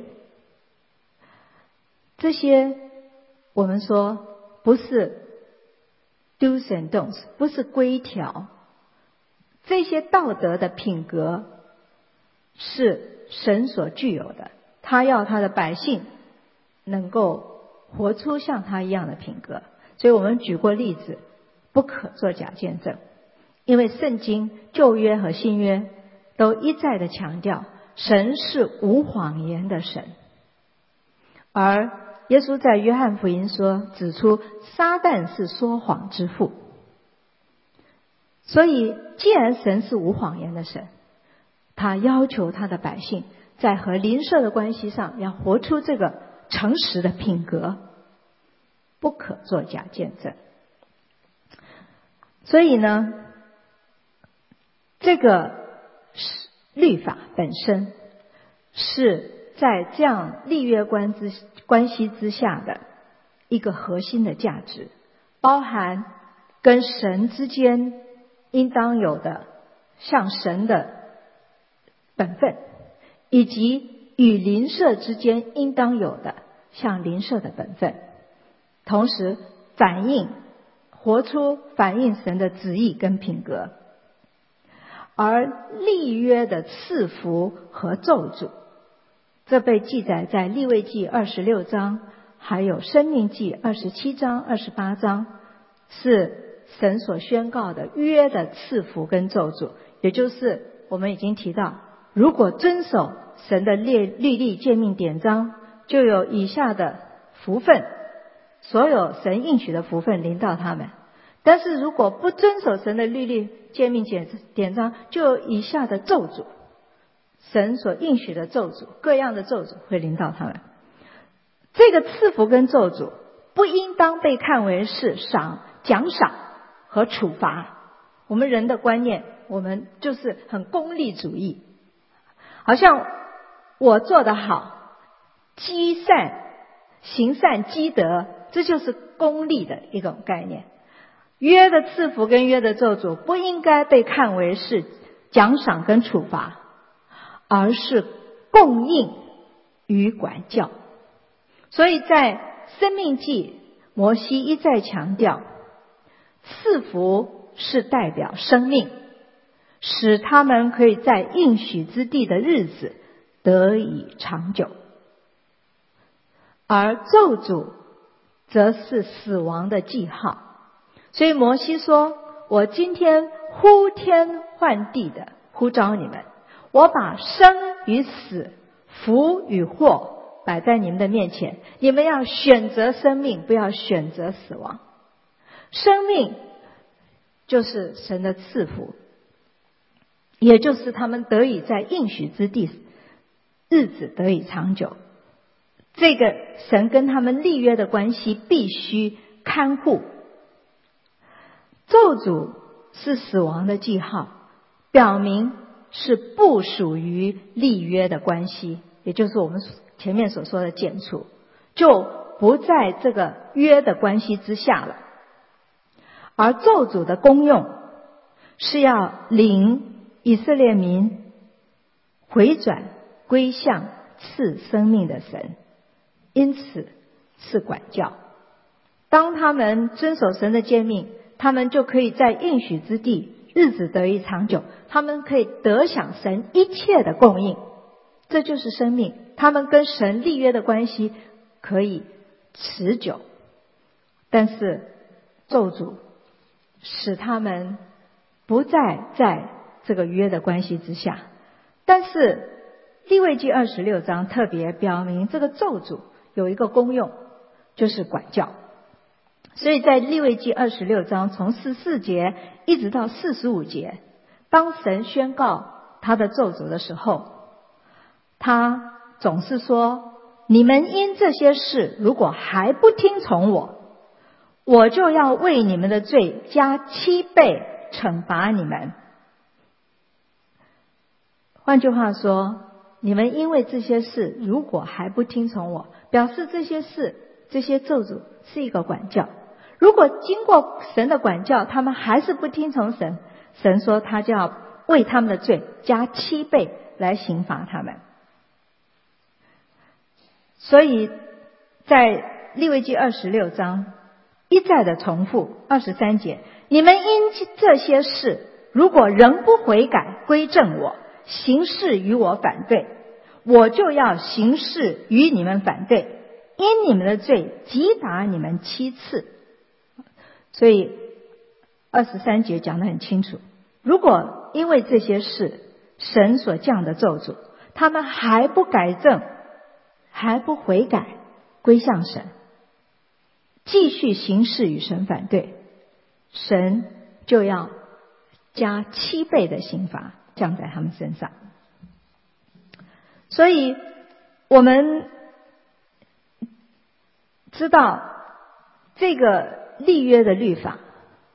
这些我们说不是 do's and don'ts， 不是规条，这些道德的品格是神所具有的，他要他的百姓能够活出像他一样的品格。所以我们举过例子，不可作假见证，因为圣经旧约和新约都一再的强调神是无谎言的神。而耶稣在约翰福音说，指出撒旦是说谎之父。所以既然神是无谎言的神，他要求他的百姓在和邻舍的关系上要活出这个诚实的品格，不可作假见证。所以呢，这个律法本身是在这样立约关之关系之下的一个核心的价值，包含跟神之间应当有的向神的本分，以及与邻舍之间应当有的向邻舍的本分，同时反映活出反映神的旨意跟品格。而立约的赐福和咒诅，这被记载在利未记二十六章，还有申命记二十七章、二十八章，是神所宣告的约的赐福跟咒诅。也就是我们已经提到，如果遵守神的律例诫命典章，就有以下的福分，所有神应许的福分临到他们。但是如果不遵守神的律例诫命典章，就有以下的咒诅，神所应许的咒诅，各样的咒诅会临到他们。这个赐福跟咒诅不应当被看为是赏奖赏和处罚。我们人的观念，我们就是很功利主义，好像我做得好，积善行善积德，这就是功利的一种概念。约的赐福跟约的咒诅不应该被看为是奖赏跟处罚， 而是供应与管教。所以在申命记，摩西一再强调，赐福是代表生命，使他们可以在应许之地的日子得以长久，而咒诅则是死亡的记号。所以摩西说，我今天呼天唤地的呼召你们，我把生与死、福与祸摆在你们的面前，你们要选择生命，不要选择死亡。生命就是神的赐福，也就是他们得以在应许之地日子得以长久。这个神跟他们立约的关系必须看护。咒诅是死亡的记号，表明是不属于立约的关系，也就是我们前面所说的剪除，就不在这个约的关系之下了。而咒诅的功用是要领以色列民回转归向赐生命的神，因此是管教。当他们遵守神的诫命，他们就可以在应许之地日子得以长久，他们可以得享神一切的供应，这就是生命。他们跟神立约的关系可以持久，但是咒诅使他们不再在这个约的关系之下。但是利未记二十六章特别表明，这个咒诅有一个功用，就是管教。所以在利未记二十六章从十四节一直到四十五节，当神宣告他的咒诅的时候，他总是说，你们因这些事如果还不听从我，我就要为你们的罪加七倍惩罚你们。换句话说，你们因为这些事如果还不听从我，表示这些事这些咒诅是一个管教。如果经过神的管教，他们还是不听从神，神说他就要为他们的罪加七倍来刑罚他们。所以在利未记二十六章一再的重复二十三节，你们因这些事如果仍不悔改归正我，行事与我反对，我就要行事与你们反对，因你们的罪击打你们七次。所以二十三节讲得很清楚，如果因为这些事神所降的咒诅，他们还不改正，还不悔改归向神，继续行事与神反对，神就要加七倍的刑罚降在他们身上。所以我们知道这个立约的律法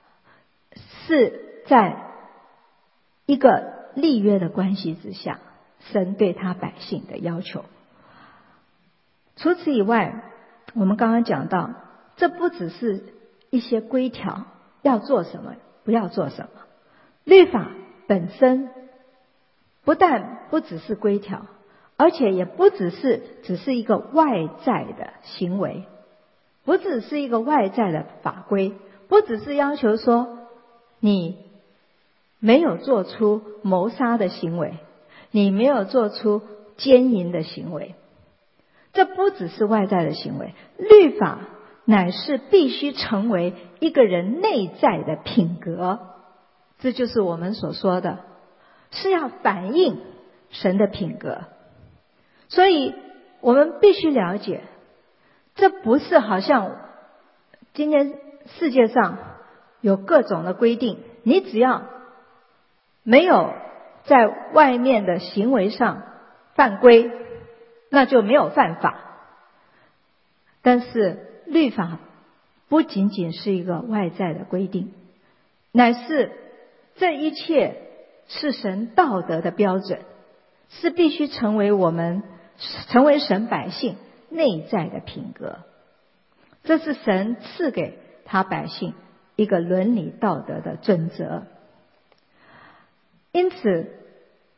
是在一个立约的关系之下，神对他百姓的要求。除此以外，我们刚刚讲到，这不只是一些规条，要做什么不要做什么。律法本身不但不只是规条，而且也不只是只是一个外在的行为，不只是一个外在的法规，不只是要求说你没有做出谋杀的行为，你没有做出奸淫的行为，这不只是外在的行为，律法乃是必须成为一个人内在的品格。这就是我们所说的是要反映神的品格。所以我们必须了解，这不是好像今天世界上有各种的规定，你只要没有在外面的行为上犯规，那就没有犯法。但是律法不仅仅是一个外在的规定，乃是这一切是神道德的标准，是必须成为我们成为神百姓内在的品格。这是神赐给他百姓一个伦理道德的准则。因此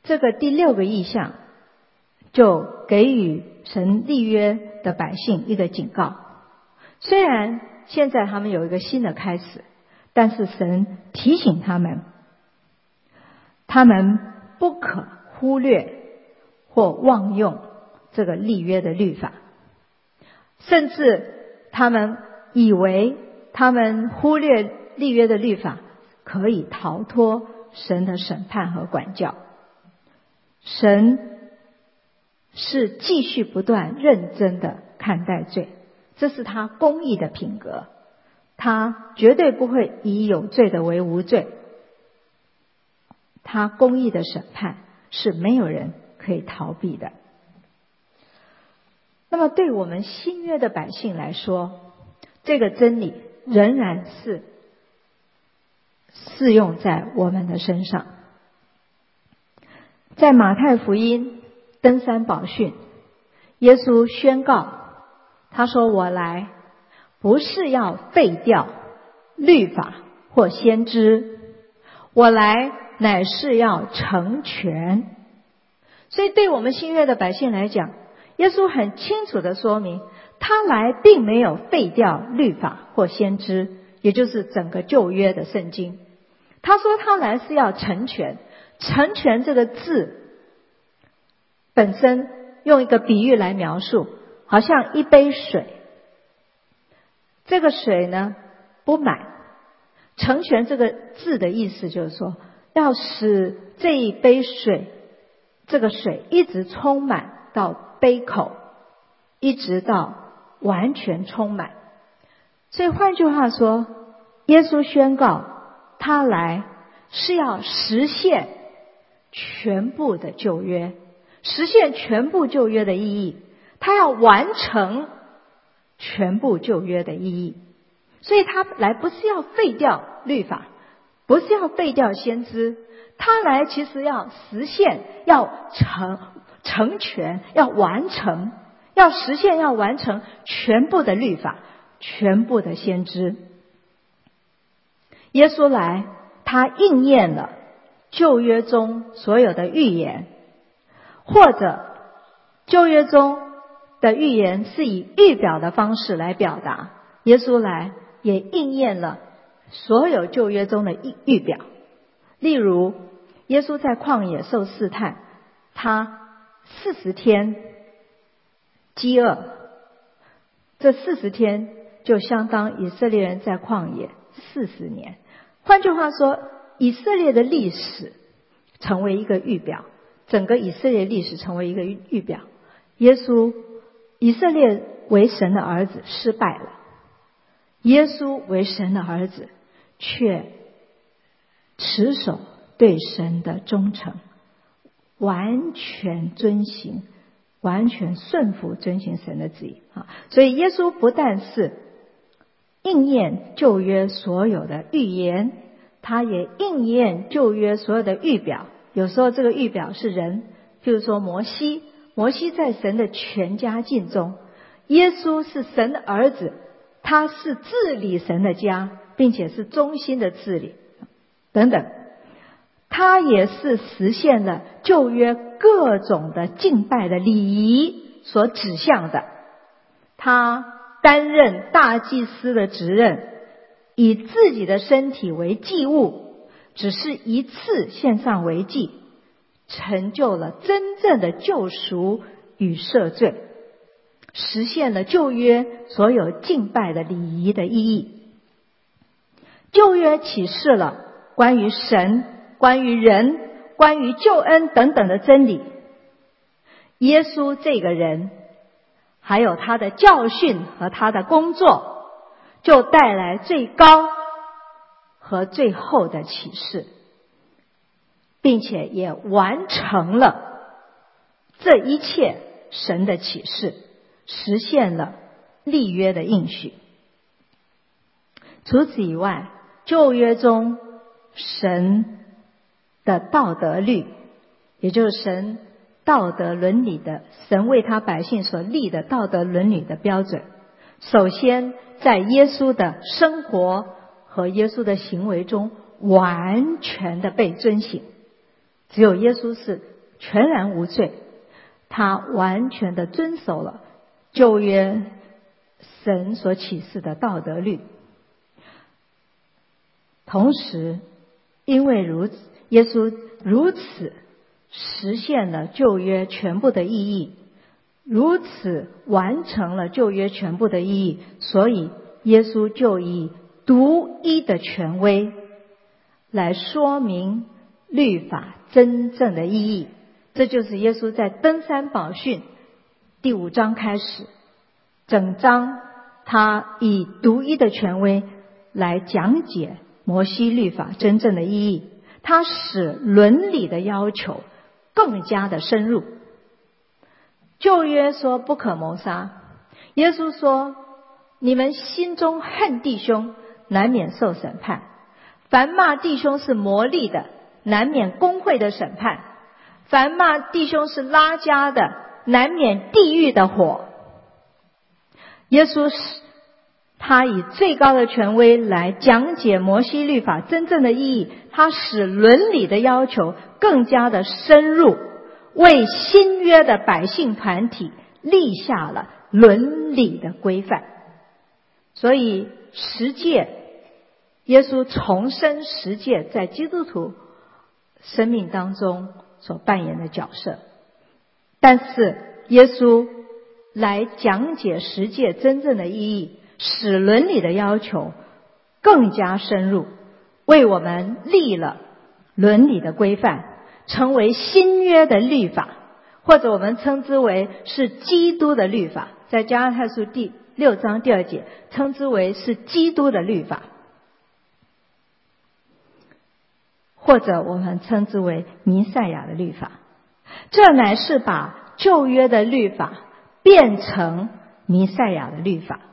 这个第六个异象就给予神立约的百姓一个警告。虽然现在他们有一个新的开始，但是神提醒他们，他们不可忽略或忘用这个立约的律法，甚至他们以为他们忽略立约的律法可以逃脱神的审判和管教。神是继续不断认真的看待罪，这是他公义的品格，他绝对不会以有罪的为无罪，他公义的审判是没有人可以逃避的。那么对我们新约的百姓来说，这个真理仍然是适用在我们的身上。在马太福音登山宝训，耶稣宣告，他说，我来不是要废掉律法或先知，我来乃是要成全。所以对我们新约的百姓来讲，耶稣很清楚地说明，他来并没有废掉律法或先知，也就是整个旧约的圣经。他说他来是要成全。成全这个字本身用一个比喻来描述，好像一杯水，这个水呢不满。成全这个字的意思就是说，要使这一杯水，这个水一直充满到杯口，一直到完全充满。所以换句话说，耶稣宣告他来是要实现全部的旧约，实现全部旧约的意义，他要完成全部旧约的意义。所以他来不是要废掉律法，不是要废掉先知，他来其实要实现，要成成全，要完成，要实现，要完成全部的律法，全部的先知。耶稣来，他应验了旧约中所有的预言，或者旧约中的预言是以预表的方式来表达，耶稣来也应验了所有旧约中的预表。例如耶稣在旷野受试探，他四十天饥饿，这四十天就相当以色列人在旷野四十年。换句话说，以色列的历史成为一个预表，整个以色列历史成为一个预表。耶稣，以色列为神的儿子失败了，耶稣为神的儿子却持守对神的忠诚，完全遵行，完全顺服遵行神的旨意啊！所以耶稣不但是应验旧约所有的预言，他也应验旧约所有的预表。有时候这个预表是人，譬如说摩西，摩西在神的全家境中，耶稣是神的儿子，他是治理神的家，并且是忠心的治理等等。他也是实现了旧约各种的敬拜的礼仪所指向的。他担任大祭司的职任，以自己的身体为祭物，只是一次献上为祭，成就了真正的救赎与赦罪，实现了旧约所有敬拜的礼仪的意义。旧约启示了关于神、关于人、关于救恩等等的真理。耶稣这个人还有他的教训和他的工作，就带来最高和最后的启示，并且也完成了这一切神的启示，实现了立约的应许。除此以外，旧约中神的道德律，也就是神道德伦理的，神为他百姓所立的道德伦理的标准，首先在耶稣的生活和耶稣的行为中完全的被遵行。只有耶稣是全然无罪，他完全的遵守了旧约神所启示的道德律。同时因为如此，耶稣如此实现了旧约全部的意义，如此完成了旧约全部的意义，所以耶稣就以独一的权威来说明律法真正的意义。这就是耶稣在登山宝训第五章开始，整章他以独一的权威来讲解摩西律法真正的意义，他使伦理的要求更加的深入。旧约说不可谋杀，耶稣说你们心中恨弟兄，难免受审判；凡骂弟兄是魔力的，难免公会的审判；凡骂弟兄是拉加的，难免地狱的火。耶稣他以最高的权威来讲解摩西律法真正的意义，他使伦理的要求更加的深入，为新约的百姓团体立下了伦理的规范。所以十诫，耶稣重申十诫在基督徒生命当中所扮演的角色。但是耶稣来讲解十诫真正的意义，使伦理的要求更加深入，为我们立了伦理的规范，成为新约的律法，或者我们称之为是基督的律法，在加拉太书第六章第二节称之为是基督的律法，或者我们称之为弥赛亚的律法。这乃是把旧约的律法变成弥赛亚的律法，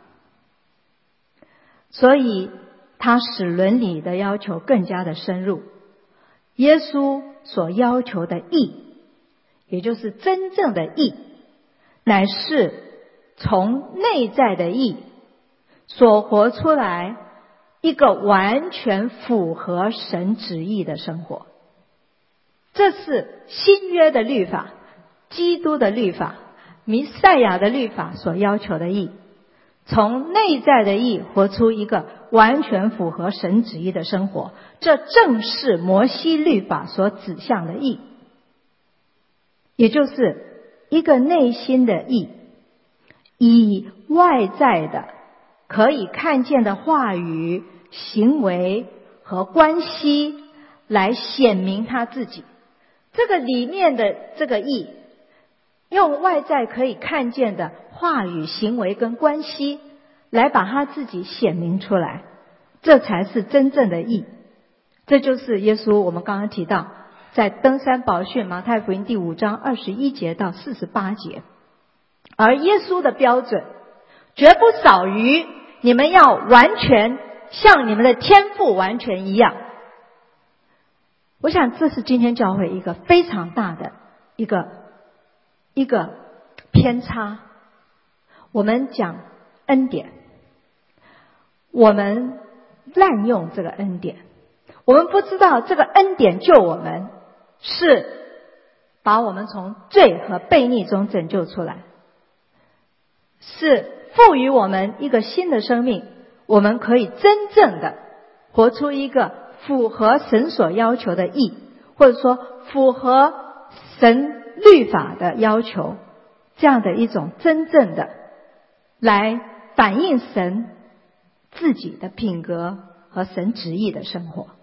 所以它使伦理的要求更加的深入。耶稣所要求的义，也就是真正的义，乃是从内在的义所活出来一个完全符合神旨意的生活。这是新约的律法，基督的律法，弥赛亚的律法所要求的义，从内在的义活出一个完全符合神旨意的生活，这正是摩西律法所指向的义，也就是一个内心的义，以外在的可以看见的话语、行为和关系来显明他自己。这个里面的这个义，用外在可以看见的话语、行为跟关系来把他自己显明出来，这才是真正的义。这就是耶稣我们刚刚提到在登山宝训马太福音第五章二十一节到四十八节。而耶稣的标准绝不少于你们要完全像你们的天父完全一样。我想这是今天教会一个非常大的一个一个偏差。我们讲恩典，我们滥用这个恩典，我们不知道这个恩典救我们是把我们从罪和悖逆中拯救出来，是赋予我们一个新的生命，我们可以真正的活出一个符合神所要求的义，或者说符合神律法的要求，这样的一种真正的来反映神自己的品格和神旨意的生活。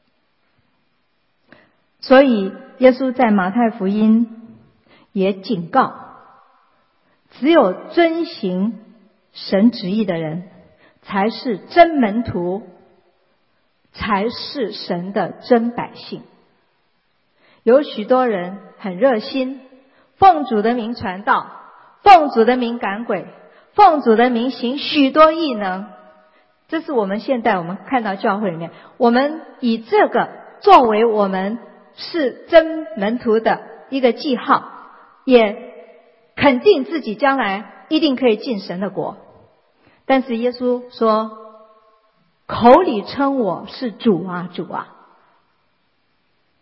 所以耶稣在马太福音也警告，只有遵行神旨意的人才是真门徒，才是神的真百姓。有许多人很热心，奉主的名传道，奉主的名赶鬼，奉主的名行许多异能。这是我们现在我们看到教会里面，我们以这个作为我们是真门徒的一个记号，也肯定自己将来一定可以进神的国。但是耶稣说，口里称我是主啊主啊，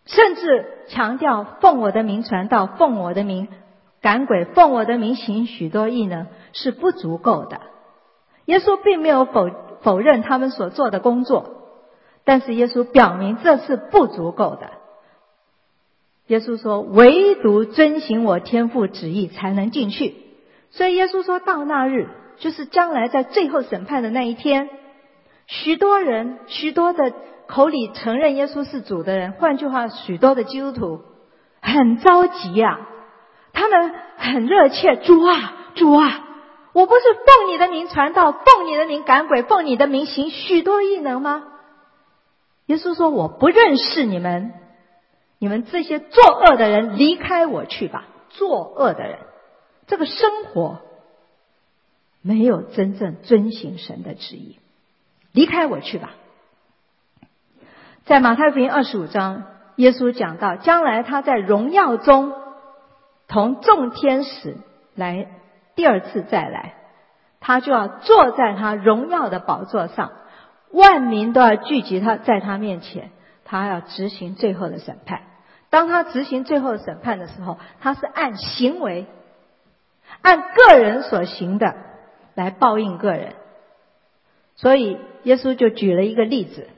甚至强调奉我的名传道，奉我的名赶鬼，奉我的名行许多异能，是不足够的。耶稣并没有否否认他们所做的工作，但是耶稣表明这是不足够的。耶稣说唯独遵行我天父旨意才能进去。所以耶稣说到那日，就是将来在最后审判的那一天，许多人许多的口里承认耶稣是主的人，换句话许多的基督徒很着急啊，他们很热切，主啊主啊，我不是奉你的名传道，奉你的名赶鬼，奉你的名行许多异能吗？耶稣说我不认识你们，你们这些作恶的人，离开我去吧。作恶的人，这个生活没有真正遵行神的旨意，离开我去吧。在马太福音二十五章，耶稣讲到将来他在荣耀中同众天使来第二次再来，他就要坐在他荣耀的宝座上，万民都要聚集他在他面前，他要执行最后的审判。当他执行最后的审判的时候，他是按行为，按个人所行的来报应个人。所以耶稣就举了一个例子，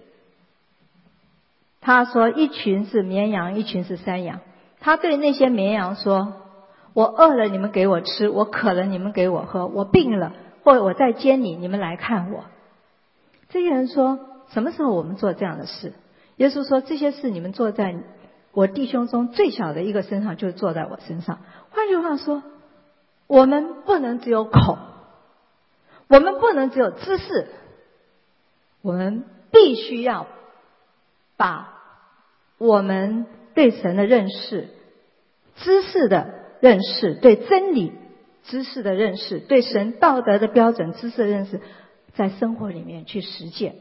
他说一群是绵羊，一群是山羊。他对那些绵羊说，我饿了你们给我吃，我渴了你们给我喝，我病了或者我在监里你们来看我。这些人说什么时候我们做这样的事？耶稣说这些事你们做在我弟兄中最小的一个身上，就是做在我身上。换句话说，我们不能只有口，我们不能只有知识，我们必须要把我们对神的认识、知识的认识、对真理知识的认识、对神道德的标准知识的认识，在生活里面去实践。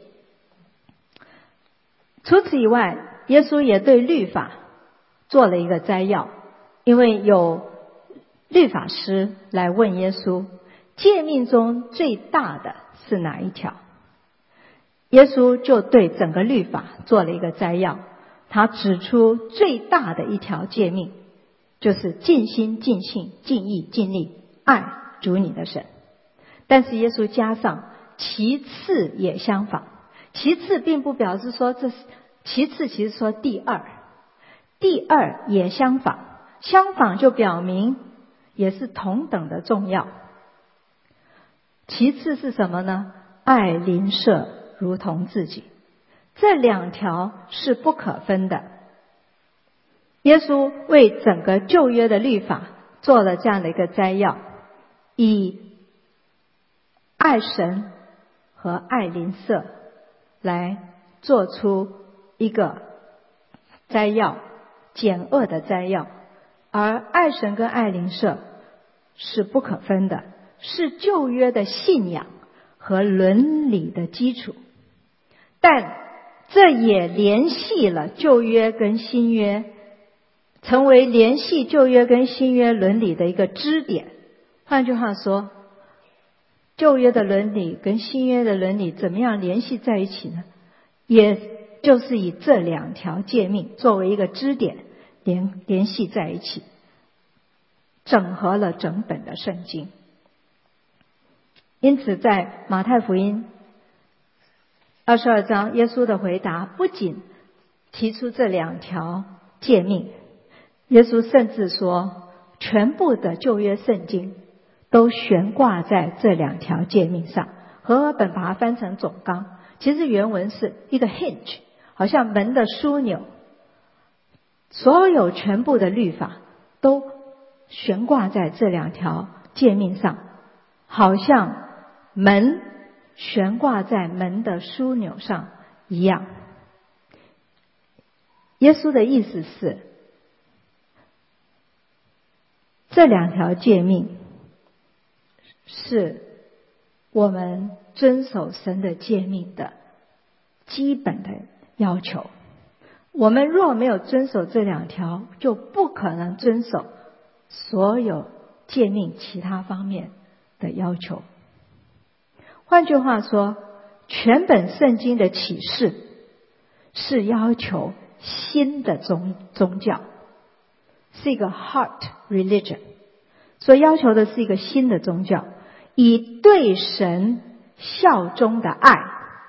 除此以外，耶稣也对律法做了一个摘要，因为有律法师来问耶稣，诫命中最大的是哪一条？耶稣就对整个律法做了一个摘要，他指出最大的一条诫命就是尽心尽性尽意尽力爱主你的神。但是耶稣加上其次也相仿，其次并不表示说这是其次，其实说第二，第二也相仿，相仿就表明也是同等的重要。其次是什么呢？爱邻舍如同自己，这两条是不可分的。耶稣为整个旧约的律法做了这样的一个摘要，以爱神和爱邻舍来做出一个摘要，简恶的摘要。而爱神跟爱邻舍是不可分的，是旧约的信仰和伦理的基础。但这也联系了旧约跟新约，成为联系旧约跟新约伦理的一个支点。换句话说，旧约的伦理跟新约的伦理怎么样联系在一起呢？也就是以这两条诫命作为一个支点，联联系在一起，整合了整本的圣经。因此在马太福音二十二章，耶稣的回答不仅提出这两条诫命，耶稣甚至说全部的旧约圣经都悬挂在这两条诫命上。和合本把它翻成总纲，其实原文是一个 hinge， 好像门的枢纽，所有全部的律法都悬挂在这两条诫命上，好像门悬挂在门的枢纽上一样。耶稣的意思是，这两条诫命是我们遵守神的诫命的基本的要求。我们若没有遵守这两条，就不可能遵守所有诫命其他方面的要求。换句话说，全本圣经的启示是要求新的宗宗教，是一个 heart religion， 所要求的是一个新的宗教，以对神效忠的爱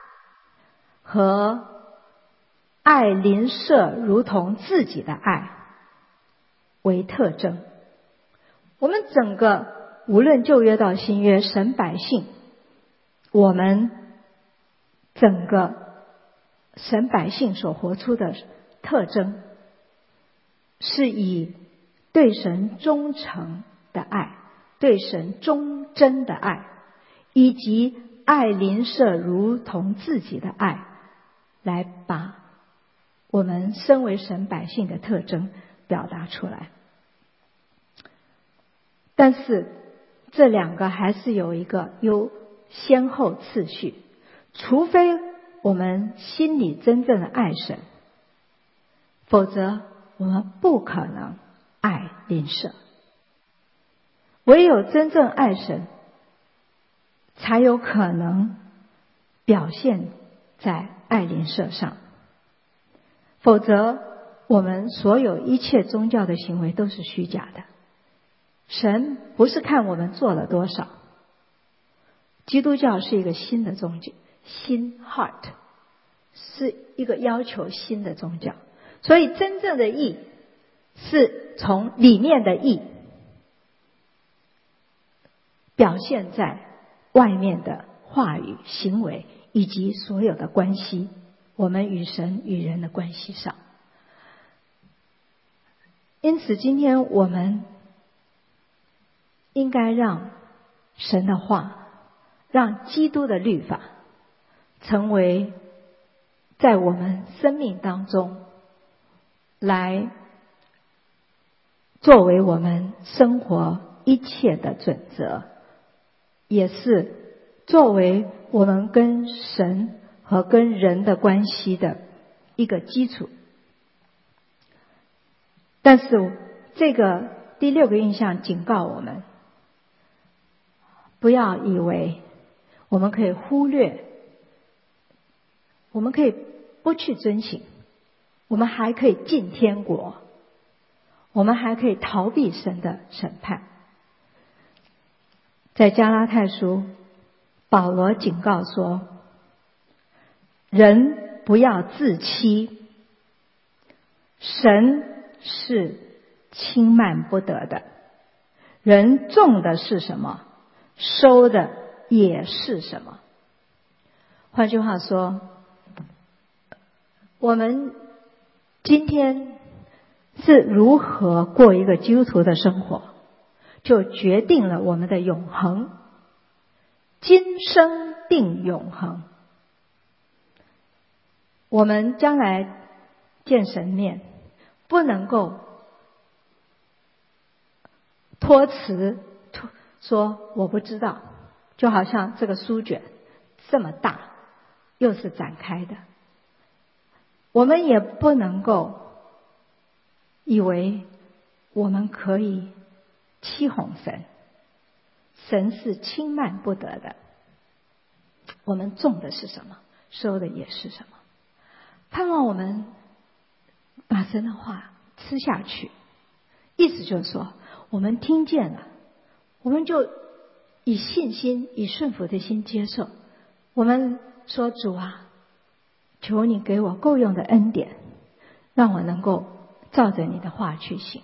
和爱邻舍如同自己的爱为特征。我们整个无论旧约到新约，神百姓，我们整个神百姓所活出的特征，是以对神忠诚的爱，对神忠贞的爱，以及爱邻舍如同自己的爱，来把我们身为神百姓的特征表达出来。但是这两个还是有一个有先后次序，除非我们心里真正的爱神，否则我们不可能爱邻舍。唯有真正爱神，才有可能表现在爱邻舍上，否则我们所有一切宗教的行为都是虚假的。神不是看我们做了多少，基督教是一个新的宗教，新 heart 是一个要求新的宗教，所以真正的义是从里面的义表现在外面的话语、行为以及所有的关系，我们与神与人的关系上。因此今天我们应该让神的话，让基督的律法成为在我们生命当中来作为我们生活一切的准则，也是作为我们跟神和跟人的关系的一个基础。但是这个第六个印象警告我们，不要以为我们可以忽略，我们可以不去遵行，我们还可以进天国，我们还可以逃避神的审判。在加拉太书，保罗警告说，人不要自欺，神是轻慢不得的，人种的是什么，收的也是什么。换句话说，我们今天是如何过一个基督徒的生活，就决定了我们的永恒，今生定永恒。我们将来见神面，不能够托辞说我不知道，就好像这个书卷这么大，又是展开的。我们也不能够以为我们可以欺哄神，神是轻慢不得的。我们种的是什么，收的也是什么。盼望我们把神的话吃下去，意思就是说，我们听见了，我们就以信心、以顺服的心接受。我们说，主啊，求你给我够用的恩典，让我能够照着你的话去行。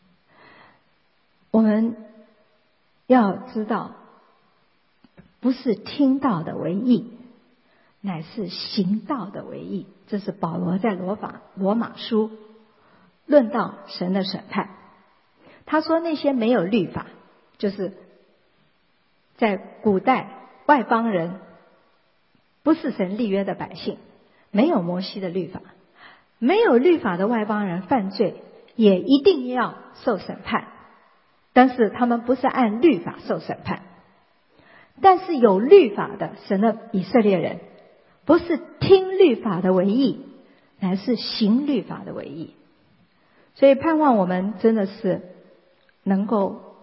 我们要知道，不是听到的为义，乃是行道的为义。这是保罗在罗马罗马书论到神的审判。他说那些没有律法，就是在古代外邦人，不是神立约的百姓，没有摩西的律法，没有律法的外邦人犯罪也一定要受审判，但是他们不是按律法受审判。但是有律法的神的以色列人，不是听律法的为义，乃是行律法的为义。所以盼望我们真的是能够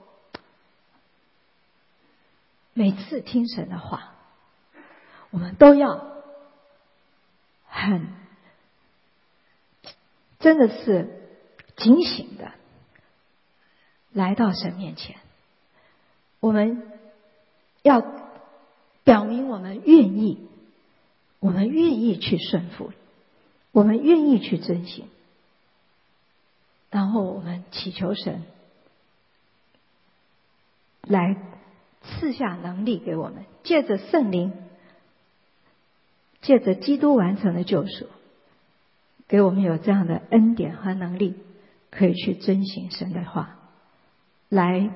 每次听神的话，我们都要很真的是警醒的来到神面前。我们要表明我们愿意，我们愿意去顺服，我们愿意去遵行，然后我们祈求神来赐下能力给我们，借着圣灵，借着基督完成的救赎，给我们有这样的恩典和能力，可以去遵行神的话，来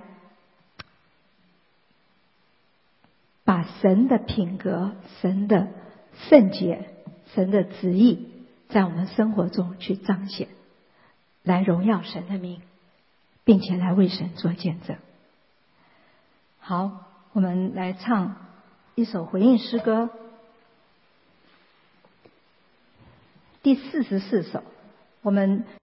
把神的品格、神的圣洁、神的旨意在我们生活中去彰显，来荣耀神的名，并且来为神做见证。好，我们来唱一首回应诗歌，第四十四首。我们